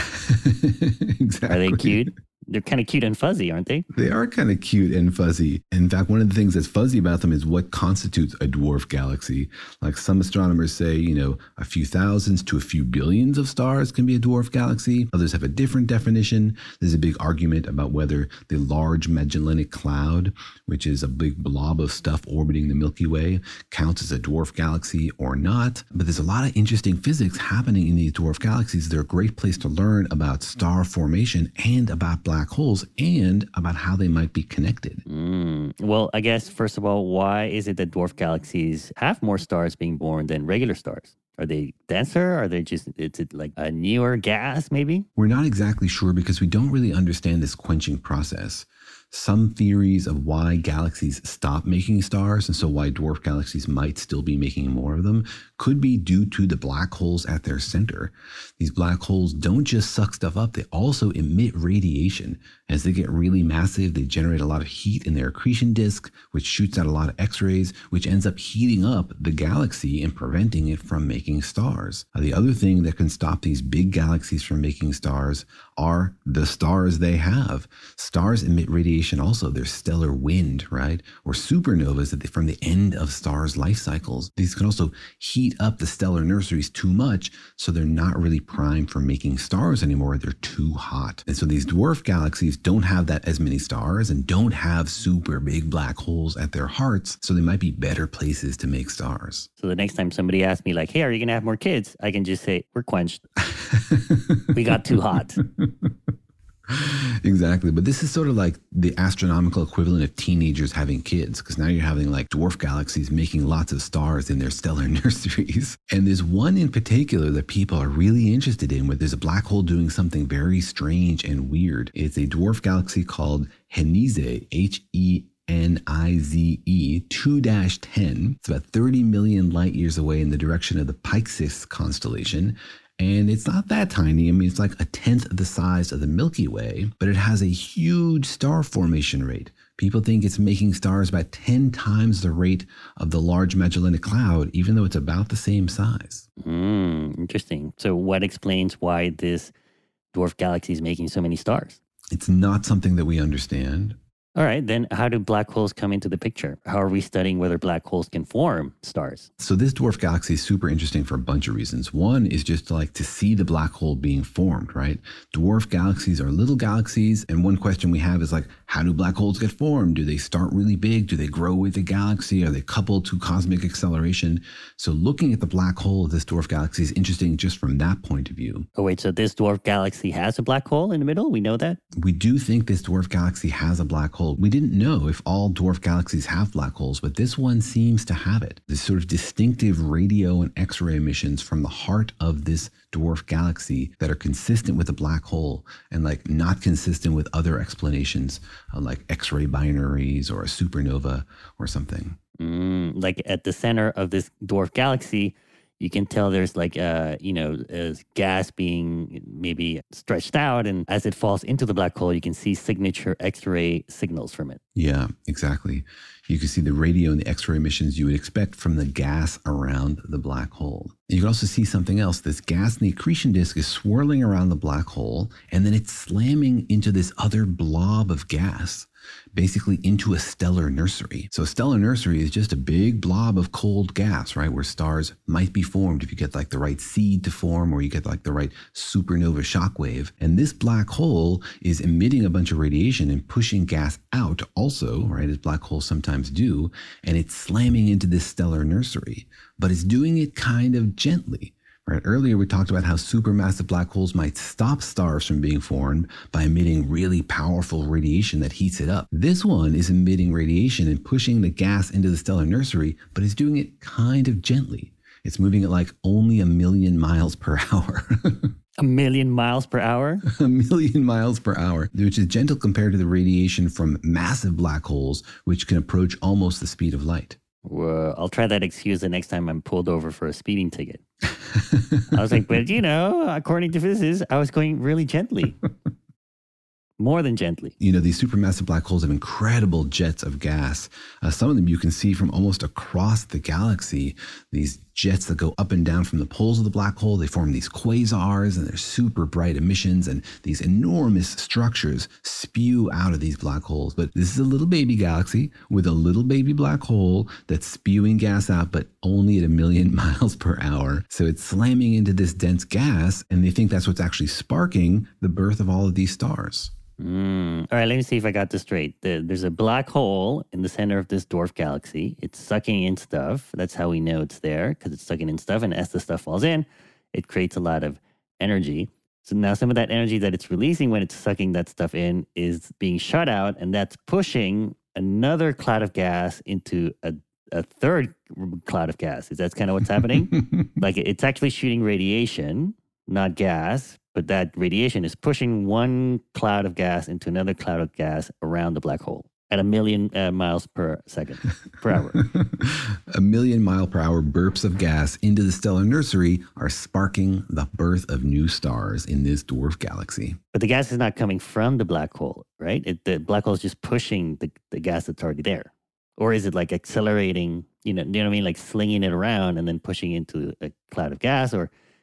Exactly. Are they cute? They're kind of cute and fuzzy, aren't they? They are kind of cute and fuzzy. In fact, one of the things that's fuzzy about them is what constitutes a dwarf galaxy. Like some astronomers say, a few thousands to a few billions of stars can be a dwarf galaxy. Others have a different definition. There's a big argument about whether the Large Magellanic Cloud, which is a big blob of stuff orbiting the Milky Way, counts as a dwarf galaxy or not. But there's a lot of interesting physics happening in these dwarf galaxies. They're a great place to learn about star formation and about black holes and about how they might be connected. Well, I guess, first of all, why is it that dwarf galaxies have more stars being born than regular stars? Are they denser? Are they is it like a newer gas, maybe? We're not exactly sure because we don't really understand this quenching process. Some theories of why galaxies stop making stars, and so why dwarf galaxies might still be making more of them, could be due to the black holes at their center. These black holes don't just suck stuff up, they also emit radiation. As they get really massive, they generate a lot of heat in their accretion disk, which shoots out a lot of X-rays, which ends up heating up the galaxy and preventing it from making stars. The other thing that can stop these big galaxies from making stars are the stars they have. Stars emit radiation also. There's stellar wind, right? Or supernovas from the end of stars' life cycles. These can also heat up the stellar nurseries too much, so they're not really primed for making stars anymore. They're too hot. And so these dwarf galaxies don't have that as many stars and don't have super big black holes at their hearts, so they might be better places to make stars. So the next time somebody asks me like, hey, are you going to have more kids? I can just say, we're quenched. We got too hot. Exactly. But this is sort of like the astronomical equivalent of teenagers having kids, because now you're having like dwarf galaxies making lots of stars in their stellar nurseries. And there's one in particular that people are really interested in, where there's a black hole doing something very strange and weird. It's a dwarf galaxy called Henize, Henize 2-10. It's about 30 million light years away in the direction of the Pyxis constellation. And it's not that tiny. I mean, it's like 1/10 the size of the Milky Way, but it has a huge star formation rate. People think it's making stars about 10 times the rate of the Large Magellanic Cloud, even though it's about the same size. Interesting. So what explains why this dwarf galaxy is making so many stars? It's not something that we understand. All right, then how do black holes come into the picture? How are we studying whether black holes can form stars? So this dwarf galaxy is super interesting for a bunch of reasons. One is just like to see the black hole being formed, right? Dwarf galaxies are little galaxies. And one question we have is like, how do black holes get formed? Do they start really big? Do they grow with the galaxy? Are they coupled to cosmic acceleration? So looking at the black hole of this dwarf galaxy is interesting just from that point of view. Oh, wait, so this dwarf galaxy has a black hole in the middle? We know that? We do think this dwarf galaxy has a black hole. We didn't know if all dwarf galaxies have black holes, but this one seems to have it. This sort of distinctive radio and X-ray emissions from the heart of this dwarf galaxy that are consistent with a black hole and like not consistent with other explanations like X-ray binaries or a supernova or something. Like at the center of this dwarf galaxy, you can tell there's like, gas being maybe stretched out. And as it falls into the black hole, you can see signature X-ray signals from it. Yeah, exactly. You can see the radio and the X-ray emissions you would expect from the gas around the black hole. You can also see something else. This gas in the accretion disk is swirling around the black hole, and then it's slamming into this other blob of gas, basically into a stellar nursery. So a stellar nursery is just a big blob of cold gas, right? Where stars might be formed if you get like the right seed to form or you get like the right supernova shockwave. And this black hole is emitting a bunch of radiation and pushing gas out also, right? As black holes sometimes do. And it's slamming into this stellar nursery, but it's doing it kind of gently. Right? Earlier, we talked about how supermassive black holes might stop stars from being formed by emitting really powerful radiation that heats it up. This one is emitting radiation and pushing the gas into the stellar nursery, but it's doing it kind of gently. It's moving at like only 1,000,000 miles per hour. 1,000,000 miles per hour? 1,000,000 miles per hour, which is gentle compared to the radiation from massive black holes, which can approach almost the speed of light. Well, I'll try that excuse the next time I'm pulled over for a speeding ticket. I was like, but according to physicists, I was going really gently. More than gently. These supermassive black holes have incredible jets of gas. Some of them you can see from almost across the galaxy. These jets that go up and down from the poles of the black hole, they form these quasars and they're super bright emissions, and these enormous structures spew out of these black holes. But this is a little baby galaxy with a little baby black hole that's spewing gas out, but only at 1,000,000 miles per hour. So it's slamming into this dense gas, and they think that's what's actually sparking the birth of all of these stars. All right, let me see if I got this straight. There's a black hole in the center of this dwarf galaxy. It's sucking in stuff. That's how we know it's there, because it's sucking in stuff. And as the stuff falls in, it creates a lot of energy. So now some of that energy that it's releasing when it's sucking that stuff in is being shut out, and that's pushing another cloud of gas into a third cloud of gas. Is that kind of what's happening? Like it's actually shooting radiation, not gas. But that radiation is pushing one cloud of gas into another cloud of gas around the black hole at 1,000,000 miles per hour. 1,000,000 mile per hour burps of gas into the stellar nursery are sparking the birth of new stars in this dwarf galaxy. But the gas is not coming from the black hole, right? The black hole is just pushing the gas that's already there. Or is it like accelerating, you know what I mean? Like slinging it around and then pushing into a cloud of gas? Or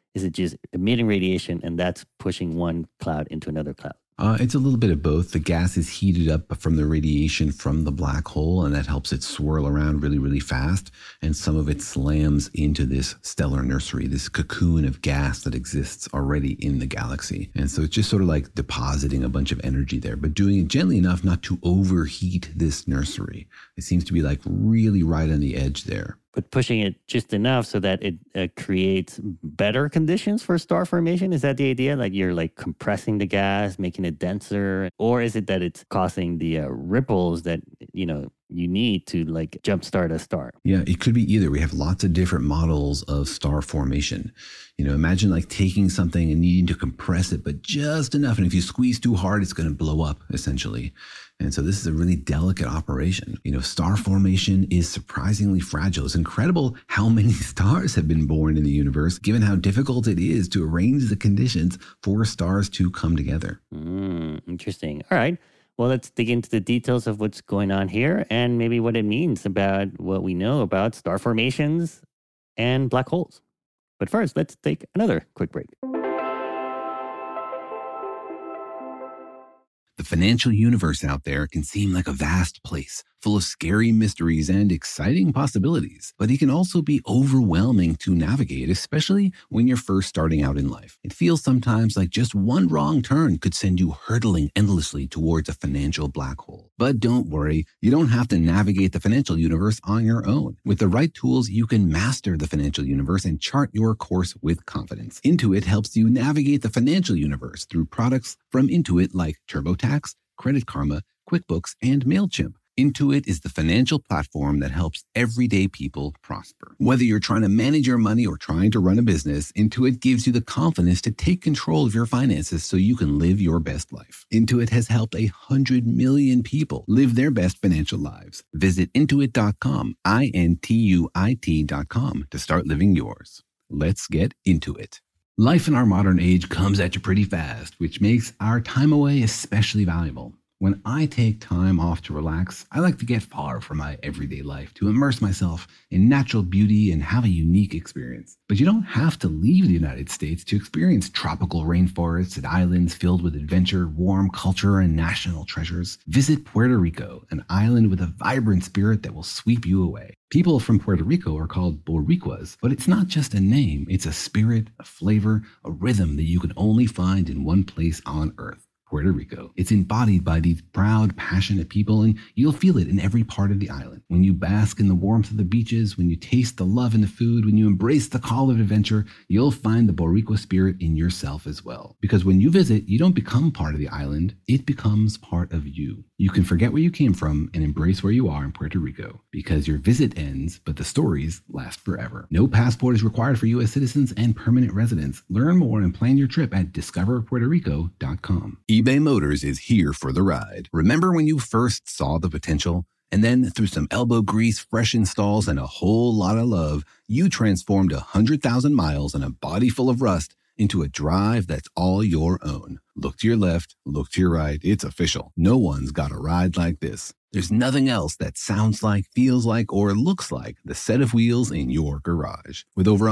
Is it just emitting radiation and that's pushing one cloud into another cloud? It's a little bit of both. The gas is heated up from the radiation from the black hole, and that helps it swirl around really, really fast. And some of it slams into this stellar nursery, this cocoon of gas that exists already in the galaxy. And so it's just sort of like depositing a bunch of energy there, but doing it gently enough not to overheat this nursery. It seems to be like really right on the edge there. But pushing it just enough so that it creates better conditions for star formation? Is that the idea? Like you're like compressing the gas, making it denser? Or is it that it's causing the ripples that, you need to like jumpstart a star? Yeah, it could be either. We have lots of different models of star formation. Imagine like taking something and needing to compress it, but just enough. And if you squeeze too hard, it's going to blow up, essentially. And so this is a really delicate operation. Star formation is surprisingly fragile. It's incredible how many stars have been born in the universe, given how difficult it is to arrange the conditions for stars to come together. Interesting. All right. Well, let's dig into the details of what's going on here and maybe what it means about what we know about star formations and black holes. But first, let's take another quick break. The financial universe out there can seem like a vast place, full of scary mysteries and exciting possibilities, but it can also be overwhelming to navigate, especially when you're first starting out in life. It feels sometimes like just one wrong turn could send you hurtling endlessly towards a financial black hole. But don't worry, you don't have to navigate the financial universe on your own. With the right tools, you can master the financial universe and chart your course with confidence. Intuit helps you navigate the financial universe through products from Intuit like TurboTax, Credit Karma, QuickBooks, and MailChimp. Intuit is the financial platform that helps everyday people prosper. Whether you're trying to manage your money or trying to run a business, Intuit gives you the confidence to take control of your finances so you can live your best life. Intuit has helped 100 million people live their best financial lives. Visit Intuit.com, Intuit.com, to start living yours. Let's get into it. Life in our modern age comes at you pretty fast, which makes our time away especially valuable. When I take time off to relax, I like to get far from my everyday life to immerse myself in natural beauty and have a unique experience. But you don't have to leave the United States to experience tropical rainforests and islands filled with adventure, warm culture, and national treasures. Visit Puerto Rico, an island with a vibrant spirit that will sweep you away. People from Puerto Rico are called Boricuas, but it's not just a name. It's a spirit, a flavor, a rhythm that you can only find in one place on Earth. Puerto Rico. It's embodied by these proud, passionate people, and you'll feel it in every part of the island. When you bask in the warmth of the beaches, when you taste the love in the food, when you embrace the call of adventure, you'll find the Boricua spirit in yourself as well. Because when you visit, you don't become part of the island, it becomes part of you. You can forget where you came from and embrace where you are in Puerto Rico, because your visit ends, but the stories last forever. No passport is required for U.S. citizens and permanent residents. Learn more and plan your trip at discoverpuertorico.com. eBay Motors is here for the ride. Remember when you first saw the potential? And then through some elbow grease, fresh installs, and a whole lot of love, you transformed 100,000 miles and a body full of rust into a drive that's all your own. Look to your left, look to your right. It's official. No one's got a ride like this. There's nothing else that sounds like, feels like, or looks like the set of wheels in your garage. With over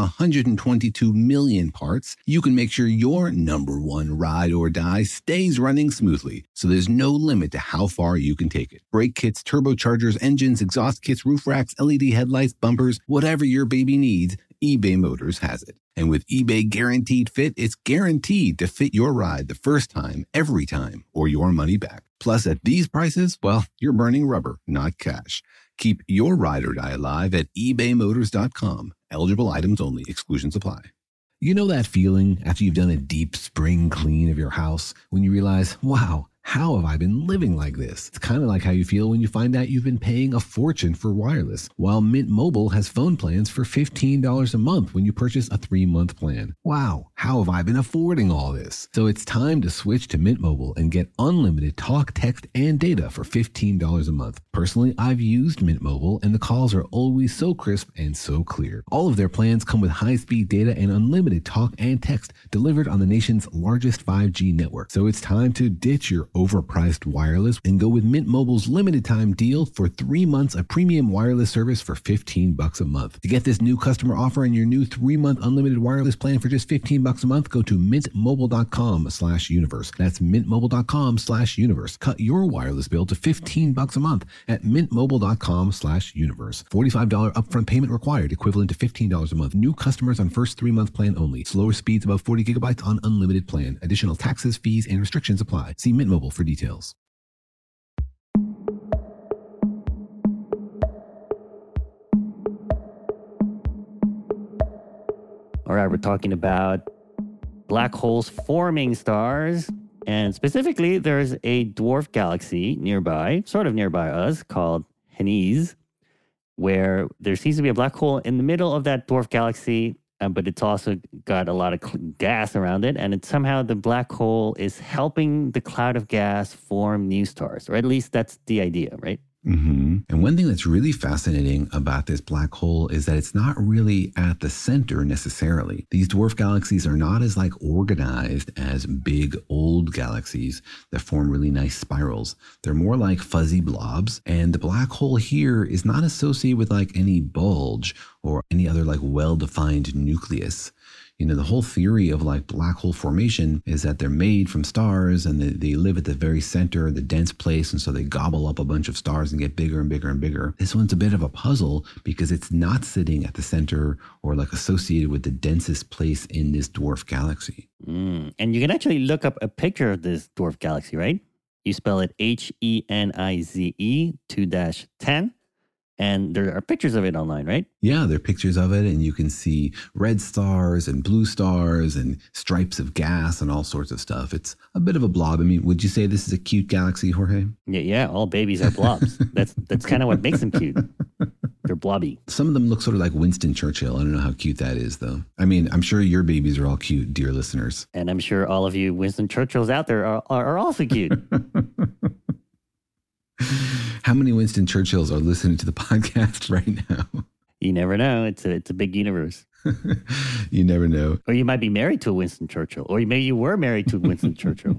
122 million parts, you can make sure your number one ride or die stays running smoothly, so there's no limit to how far you can take it. Brake kits, turbochargers, engines, exhaust kits, roof racks, LED headlights, bumpers, whatever your baby needs, eBay Motors has it. And with eBay Guaranteed Fit, it's guaranteed to fit your ride the first time, every time, or your money back. Plus, at these prices, well, you're burning rubber, not cash. Keep your ride or die alive at ebaymotors.com. Eligible items only. Exclusions apply. You know that feeling after you've done a deep spring clean of your house when you realize, wow, how have I been living like this? It's kind of like how you feel when you find out you've been paying a fortune for wireless, while Mint Mobile has phone plans for $15 a month when you purchase a 3-month plan. Wow, how have I been affording all this? So it's time to switch to Mint Mobile and get unlimited talk, text, and data for $15 a month. Personally, I've used Mint Mobile, and the calls are always so crisp and so clear. All of their plans come with high-speed data and unlimited talk and text delivered on the nation's largest 5G network. So it's time to ditch your overpriced wireless and go with Mint Mobile's limited time deal for 3 months of premium wireless service for $15 a month. To get this new customer offer and your new 3-month unlimited wireless plan for just $15 a month, go to mintmobile.com/universe. That's mintmobile.com/universe. Cut your wireless bill to $15 a month at mintmobile.com/universe. $45 upfront payment required, equivalent to $15 a month. New customers on first 3-month plan only. Slower speeds above 40 gigabytes on unlimited plan. Additional taxes, fees, and restrictions apply. See Mint Mobile for details. All right, we're talking about black holes forming stars. And specifically, there's a dwarf galaxy nearby, sort of nearby us, called Henize, where there seems to be a black hole in the middle of that dwarf galaxy, but it's also got a lot of gas around it. And somehow the black hole is helping the cloud of gas form new stars, or at least that's the idea, right? Mm-hmm. And one thing that's really fascinating about this black hole is that it's not really at the center necessarily. These dwarf galaxies are not as organized as big old galaxies that form really nice spirals. They're more like fuzzy blobs. And the black hole here is not associated with any bulge or any other well-defined nucleus. The whole theory of black hole formation is that they're made from stars and they live at the very center, the dense place. And so they gobble up a bunch of stars and get bigger and bigger and bigger. This one's a bit of a puzzle because it's not sitting at the center or associated with the densest place in this dwarf galaxy. And you can actually look up a picture of this dwarf galaxy, right? You spell it HENIZE 2-10. And there are pictures of it online, right? Yeah, there are pictures of it, and you can see red stars and blue stars and stripes of gas and all sorts of stuff. It's a bit of a blob. I mean, would you say this is a cute galaxy, Jorge? Yeah, all babies are blobs. That's kind of what makes them cute. They're blobby. Some of them look sort of like Winston Churchill. I don't know how cute that is, though. I mean, I'm sure your babies are all cute, dear listeners. And I'm sure all of you Winston Churchills out there are also cute. How many Winston Churchills are listening to the podcast right now? You never know. It's a big universe. You never know. Or you might be married to a Winston Churchill. Or maybe you were married to a Winston Churchill.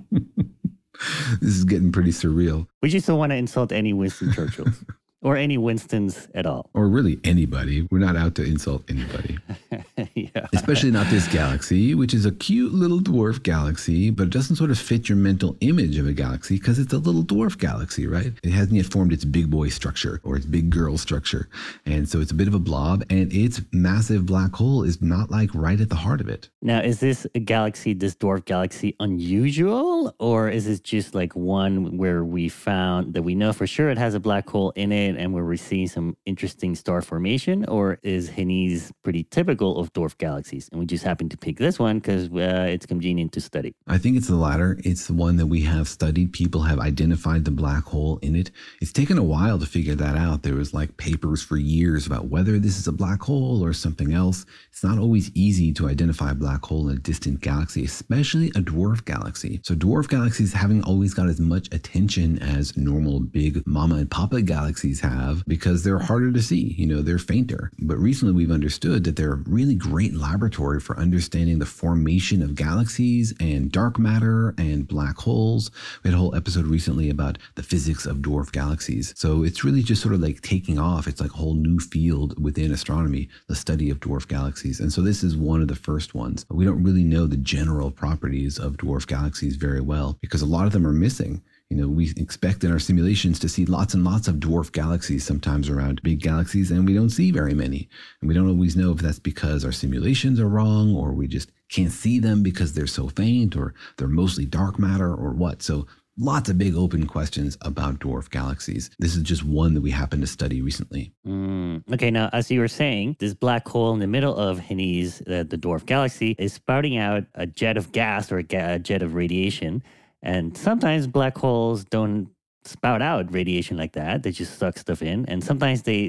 This is getting pretty surreal. We just don't want to insult any Winston Churchills. Or any Winstons at all. Or really anybody. We're not out to insult anybody. Yeah. Especially not this galaxy, which is a cute little dwarf galaxy, but it doesn't sort of fit your mental image of a galaxy because it's a little dwarf galaxy, right? It hasn't yet formed its big boy structure or its big girl structure. And so it's a bit of a blob, and its massive black hole is not right at the heart of it. Now, is this galaxy, this dwarf galaxy, unusual? Or is it just one where we found that we know for sure it has a black hole in it and where we're seeing some interesting star formation? Or is Henize pretty typical of dwarf galaxies and we just happen to pick this one because it's convenient to study? I think it's the latter. It's the one that we have studied. People have identified the black hole in it. It's taken a while to figure that out. There was papers for years about whether this is a black hole or something else. It's not always easy to identify a black hole in a distant galaxy, especially a dwarf galaxy. So dwarf galaxies haven't always got as much attention as normal big mama and papa galaxies have because they're harder to see. They're fainter. But recently we've understood that they're a really great laboratory for understanding the formation of galaxies and dark matter and black holes. We had a whole episode recently about the physics of dwarf galaxies. So it's really just sort of taking off. It's a whole new field within astronomy, the study of dwarf galaxies. And so this is one of the first ones. We don't really know the general properties of dwarf galaxies very well because a lot of them are missing. We expect in our simulations to see lots and lots of dwarf galaxies sometimes around big galaxies, and we don't see very many. And we don't always know if that's because our simulations are wrong or we just can't see them because they're so faint or they're mostly dark matter or what. So lots of big open questions about dwarf galaxies. This is just one that we happened to study recently. Okay, now, as you were saying, this black hole in the middle of Henize, the dwarf galaxy, is spouting out a jet of gas or a jet of radiation. And sometimes black holes don't spout out radiation like that. They just suck stuff in. And sometimes they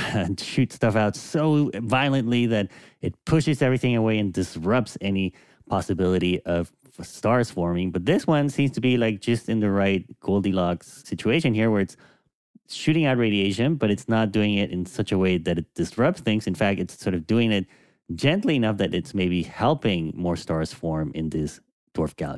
shoot stuff out so violently that it pushes everything away and disrupts any possibility of stars forming. But this one seems to be just in the right Goldilocks situation here where it's shooting out radiation, but it's not doing it in such a way that it disrupts things. In fact, it's sort of doing it gently enough that it's maybe helping more stars form in this dwarf galaxy.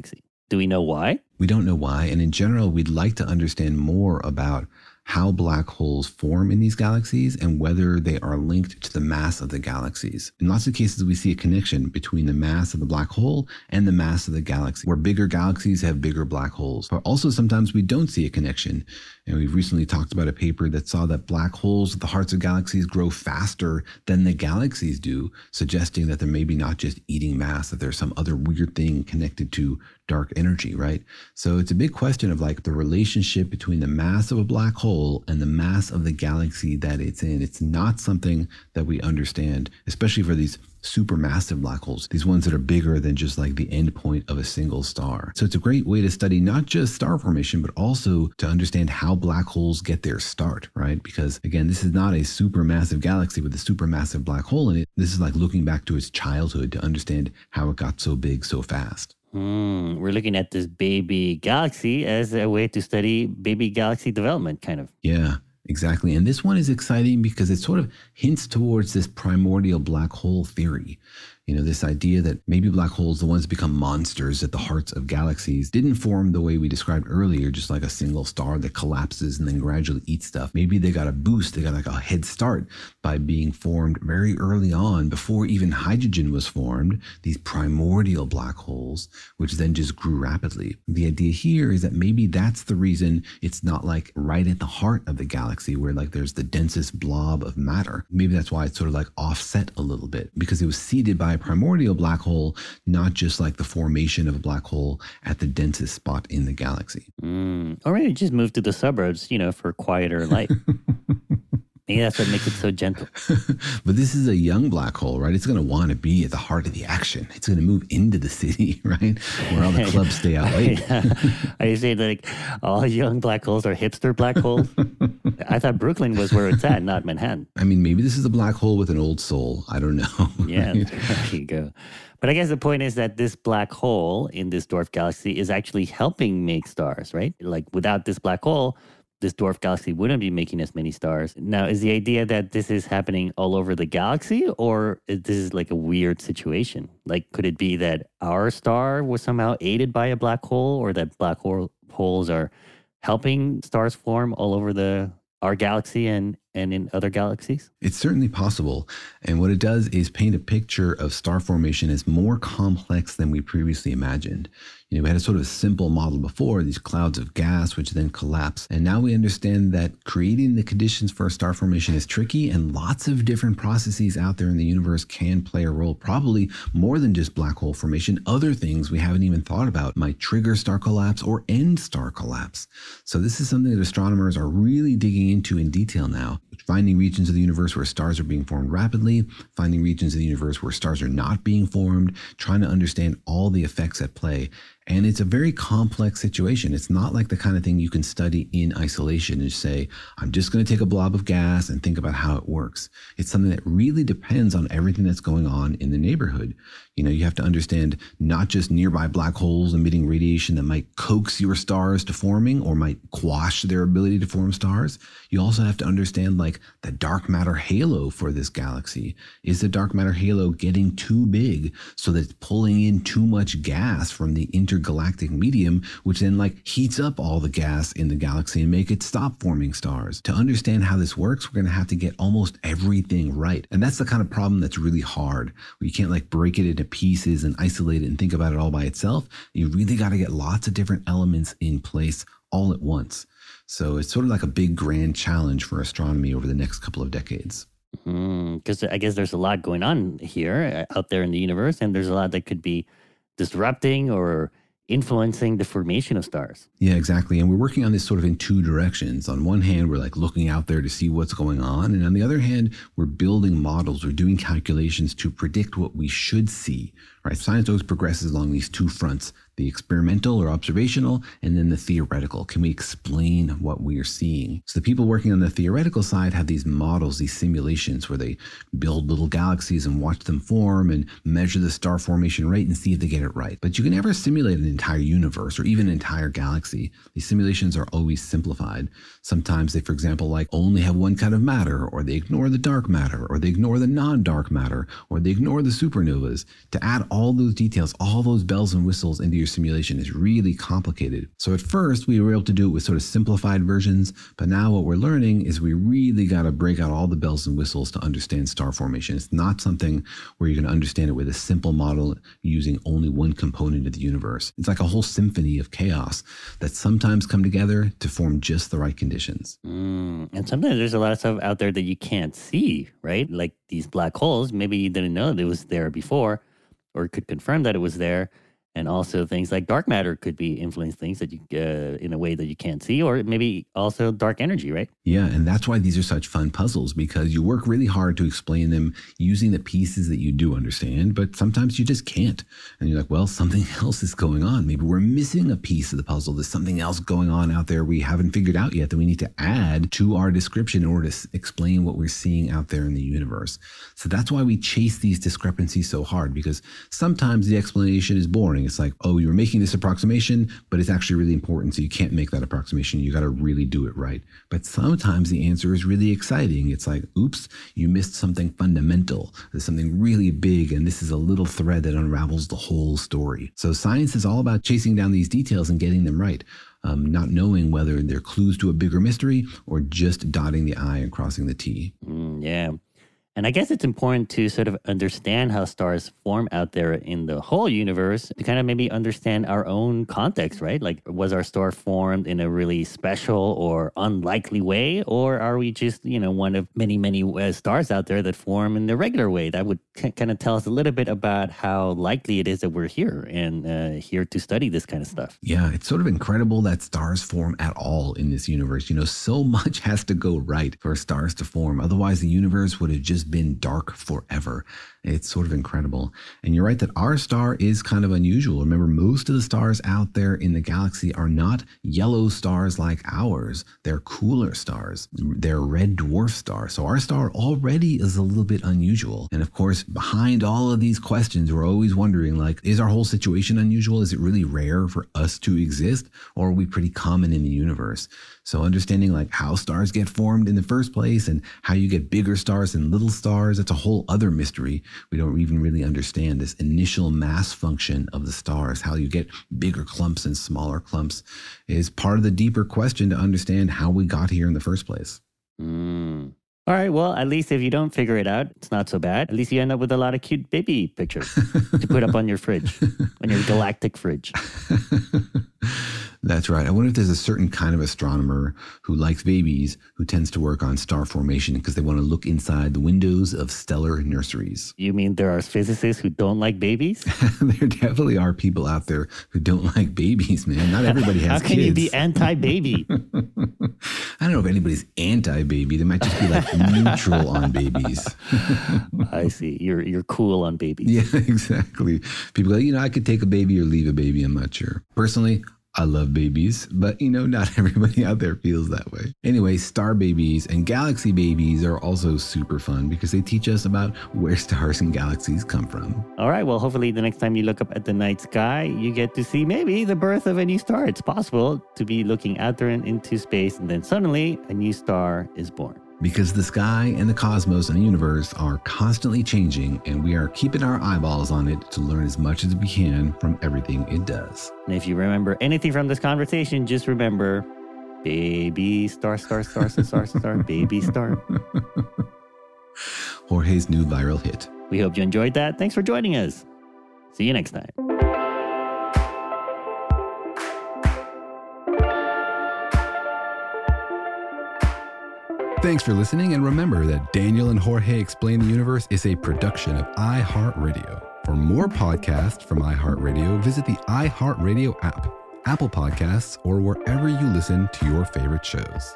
Do we know why? We don't know why. And in general, we'd like to understand more about how black holes form in these galaxies and whether they are linked to the mass of the galaxies. In lots of cases, we see a connection between the mass of the black hole and the mass of the galaxy, where bigger galaxies have bigger black holes. But also sometimes we don't see a connection. And we've recently talked about a paper that saw that black holes at the hearts of galaxies grow faster than the galaxies do, suggesting that they're maybe not just eating mass, that there's some other weird thing connected to dark energy, right? So it's a big question of like the relationship between the mass of a black hole and the mass of the galaxy that it's in. It's not something that we understand, especially for these supermassive black holes, these ones that are bigger than just like the end point of a single star. So it's a great way to study not just star formation, but also to understand how black holes get their start, right? Because again, this is not a supermassive galaxy with a supermassive black hole in it. This is like looking back to its childhood to understand how it got so big so fast. We're looking at this baby galaxy as a way to study baby galaxy development, kind of. Yeah, exactly. And this one is exciting because it sort of hints towards this primordial black hole theory. You know, this idea that maybe black holes, the ones that become monsters at the hearts of galaxies, didn't form the way we described earlier, just like a single star that collapses and then gradually eats stuff. Maybe they got a boost, they got like a head start by being formed very early on, before even hydrogen was formed, these primordial black holes, which then just grew rapidly. The idea here is that maybe that's the reason it's not like right at the heart of the galaxy where like there's the densest blob of matter. Maybe that's why it's sort of like offset a little bit, because it was seeded by a primordial black hole, not just like the formation of a black hole at the densest spot in the galaxy. Or maybe just move to the suburbs, you know, for quieter light. Maybe that's what makes it so gentle. But this is a young black hole, right? It's going to want to be at the heart of the action. It's going to move into the city, right? Where all the clubs stay out late. Are you saying like all young black holes are hipster black holes? I thought Brooklyn was where it's at, not Manhattan. I mean, maybe this is a black hole with an old soul. I don't know. Yeah, there you go. But I guess the point is that this black hole in this dwarf galaxy is actually helping make stars, right? Like without this black hole, this dwarf galaxy wouldn't be making as many stars. Now, is the idea that this is happening all over the galaxy, or is this like a weird situation? Like, could it be that our star was somehow aided by a black hole, or that black holes are helping stars form all over our galaxy and in other galaxies? It's certainly possible. And what it does is paint a picture of star formation as more complex than we previously imagined. You know, we had a sort of simple model before, these clouds of gas, which then collapse. And now we understand that creating the conditions for a star formation is tricky, and lots of different processes out there in the universe can play a role, probably more than just black hole formation. Other things we haven't even thought about might trigger star collapse or end star collapse. So this is something that astronomers are really digging into in detail now, finding regions of the universe where stars are being formed rapidly, finding regions of the universe where stars are not being formed, trying to understand all the effects at play. And it's a very complex situation. It's not like the kind of thing you can study in isolation and say, I'm just going to take a blob of gas and think about how it works. It's something that really depends on everything that's going on in the neighborhood. You know, you have to understand not just nearby black holes emitting radiation that might coax your stars to forming or might quash their ability to form stars. You also have to understand like the dark matter halo for this galaxy. Is the dark matter halo getting too big so that it's pulling in too much gas from the intergalactic medium, which then like heats up all the gas in the galaxy and make it stop forming stars? To understand how this works, we're going to have to get almost everything right. And that's the kind of problem that's really hard, where you can't like break it into pieces and isolate it and think about it all by itself. You really got to get lots of different elements in place all at once. So it's sort of like a big grand challenge for astronomy over the next couple of decades. Because I guess there's a lot going on here out there in the universe, and there's a lot that could be disrupting or influencing the formation of stars. Yeah, exactly. And we're working on this sort of in two directions. On one hand, we're like looking out there to see what's going on. And on the other hand, we're building models. We're doing calculations to predict what we should see, right? Science always progresses along these two fronts, the experimental or observational, and then the theoretical. Can we explain what we are seeing? So the people working on the theoretical side have these models, these simulations where they build little galaxies and watch them form and measure the star formation rate and see if they get it right. But you can never simulate an entire universe or even an entire galaxy. These simulations are always simplified. Sometimes they, for example, like only have one kind of matter, or they ignore the dark matter, or they ignore the non-dark matter, or they ignore the supernovas. To add all those details, all those bells and whistles into your your simulation is really complicated. So at first, we were able to do it with sort of simplified versions, but now what we're learning is we really got to break out all the bells and whistles to understand star formation. It's not something where you're going to understand it with a simple model using only one component of the universe. It's like a whole symphony of chaos that sometimes come together to form just the right conditions. And sometimes there's a lot of stuff out there that you can't see, right? Like these black holes, maybe you didn't know that it was there before, or could confirm that it was there. And also things like dark matter could be influence things that you in a way that you can't see, or maybe also dark energy, right? Yeah, and that's why these are such fun puzzles, because you work really hard to explain them using the pieces that you do understand, but sometimes you just can't. And you're like, well, something else is going on. Maybe we're missing a piece of the puzzle. There's something else going on out there we haven't figured out yet that we need to add to our description in order to explain what we're seeing out there in the universe. So that's why we chase these discrepancies so hard, because sometimes the explanation is boring. It's like, oh, you were making this approximation, but it's actually really important, so you can't make that approximation. You got to really do it right. But sometimes the answer is really exciting. It's like, oops, you missed something fundamental. There's something really big, and this is a little thread that unravels the whole story. So science is all about chasing down these details and getting them right. Not knowing whether they're clues to a bigger mystery or just dotting the I and crossing the T. Yeah. And I guess it's important to sort of understand how stars form out there in the whole universe to kind of maybe understand our own context, right? Like, was our star formed in a really special or unlikely way? Or are we just, one of many, many stars out there that form in the regular way? That would kind of tell us a little bit about how likely it is that we're here and here to study this kind of stuff. Yeah, it's sort of incredible that stars form at all in this universe. So much has to go right for stars to form. Otherwise, the universe would have just been dark forever. It's sort of incredible. And you're right that our star is kind of unusual. Remember, most of the stars out there in the galaxy are not yellow stars like ours. They're cooler stars. They're red dwarf stars. So our star already is a little bit unusual. And of course, behind all of these questions, we're always wondering, like, is our whole situation unusual? Is it really rare for us to exist? Or are we pretty common in the universe? So understanding like how stars get formed in the first place and how you get bigger stars and little stars, that's a whole other mystery. We don't even really understand this initial mass function of the stars. How you get bigger clumps and smaller clumps is part of the deeper question to understand how we got here in the first place. All right, well, at least if you don't figure it out, it's not so bad. At least you end up with a lot of cute baby pictures to put up on your fridge, on your galactic fridge. That's right. I wonder if there's a certain kind of astronomer who likes babies who tends to work on star formation because they want to look inside the windows of stellar nurseries. You mean there are physicists who don't like babies? There definitely are people out there who don't like babies, man. Not everybody has kids. How can you be anti-baby? I don't know if anybody's anti-baby. They might just be like neutral on babies. I see. You're cool on babies. Yeah, exactly. People go, I could take a baby or leave a baby. I'm not sure. Personally, I love babies, but not everybody out there feels that way. Anyway, star babies and galaxy babies are also super fun because they teach us about where stars and galaxies come from. All right, well, hopefully the next time you look up at the night sky, you get to see maybe the birth of a new star. It's possible to be looking out there into space and then suddenly a new star is born. Because the sky and the cosmos and the universe are constantly changing, and we are keeping our eyeballs on it to learn as much as we can from everything it does. And if you remember anything from this conversation, just remember, baby star, star, star, star, star, baby star. Jorge's new viral hit. We hope you enjoyed that. Thanks for joining us. See you next time. Thanks for listening, and remember that Daniel and Jorge Explain the Universe is a production of iHeartRadio. For more podcasts from iHeartRadio, visit the iHeartRadio app, Apple Podcasts, or wherever you listen to your favorite shows.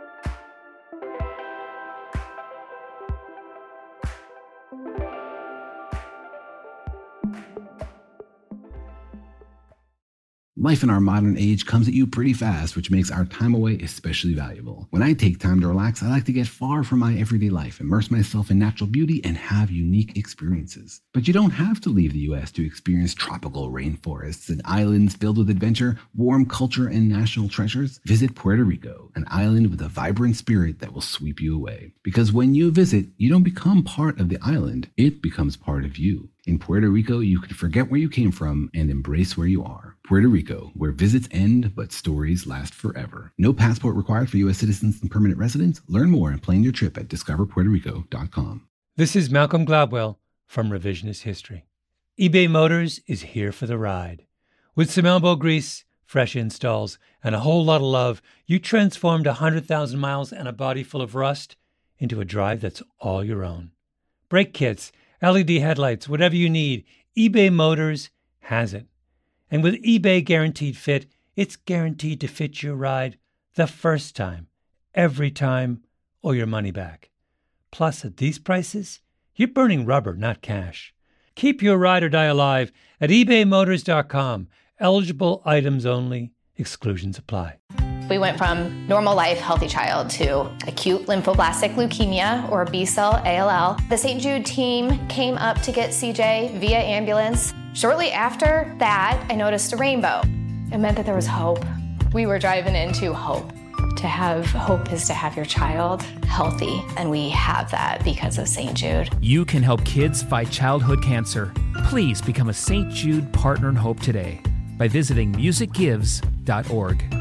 Life in our modern age comes at you pretty fast, which makes our time away especially valuable. When I take time to relax, I like to get far from my everyday life, immerse myself in natural beauty, and have unique experiences. But you don't have to leave the U.S. to experience tropical rainforests and islands filled with adventure, warm culture, and national treasures. Visit Puerto Rico, an island with a vibrant spirit that will sweep you away. Because when you visit, you don't become part of the island, it becomes part of you. In Puerto Rico, you can forget where you came from and embrace where you are. Puerto Rico, where visits end but stories last forever. No passport required for U.S. citizens and permanent residents. Learn more and plan your trip at discoverpuertorico.com. This is Malcolm Gladwell from Revisionist History. eBay Motors is here for the ride. With some elbow grease, fresh installs, and a whole lot of love, you transformed 100,000 miles and a body full of rust into a drive that's all your own. Brake kits, LED headlights, whatever you need, eBay Motors has it. And with eBay Guaranteed Fit, it's guaranteed to fit your ride the first time, every time, or your money back. Plus, at these prices, you're burning rubber, not cash. Keep your ride or die alive at ebaymotors.com. Eligible items only. Exclusions apply. We went from normal life, healthy child to acute lymphoblastic leukemia, or B-cell ALL. The St. Jude team came up to get CJ via ambulance. Shortly after that, I noticed a rainbow. It meant that there was hope. We were driving into hope. To have hope is to have your child healthy, and we have that because of St. Jude. You can help kids fight childhood cancer. Please become a St. Jude Partner in Hope today by visiting musicgives.org.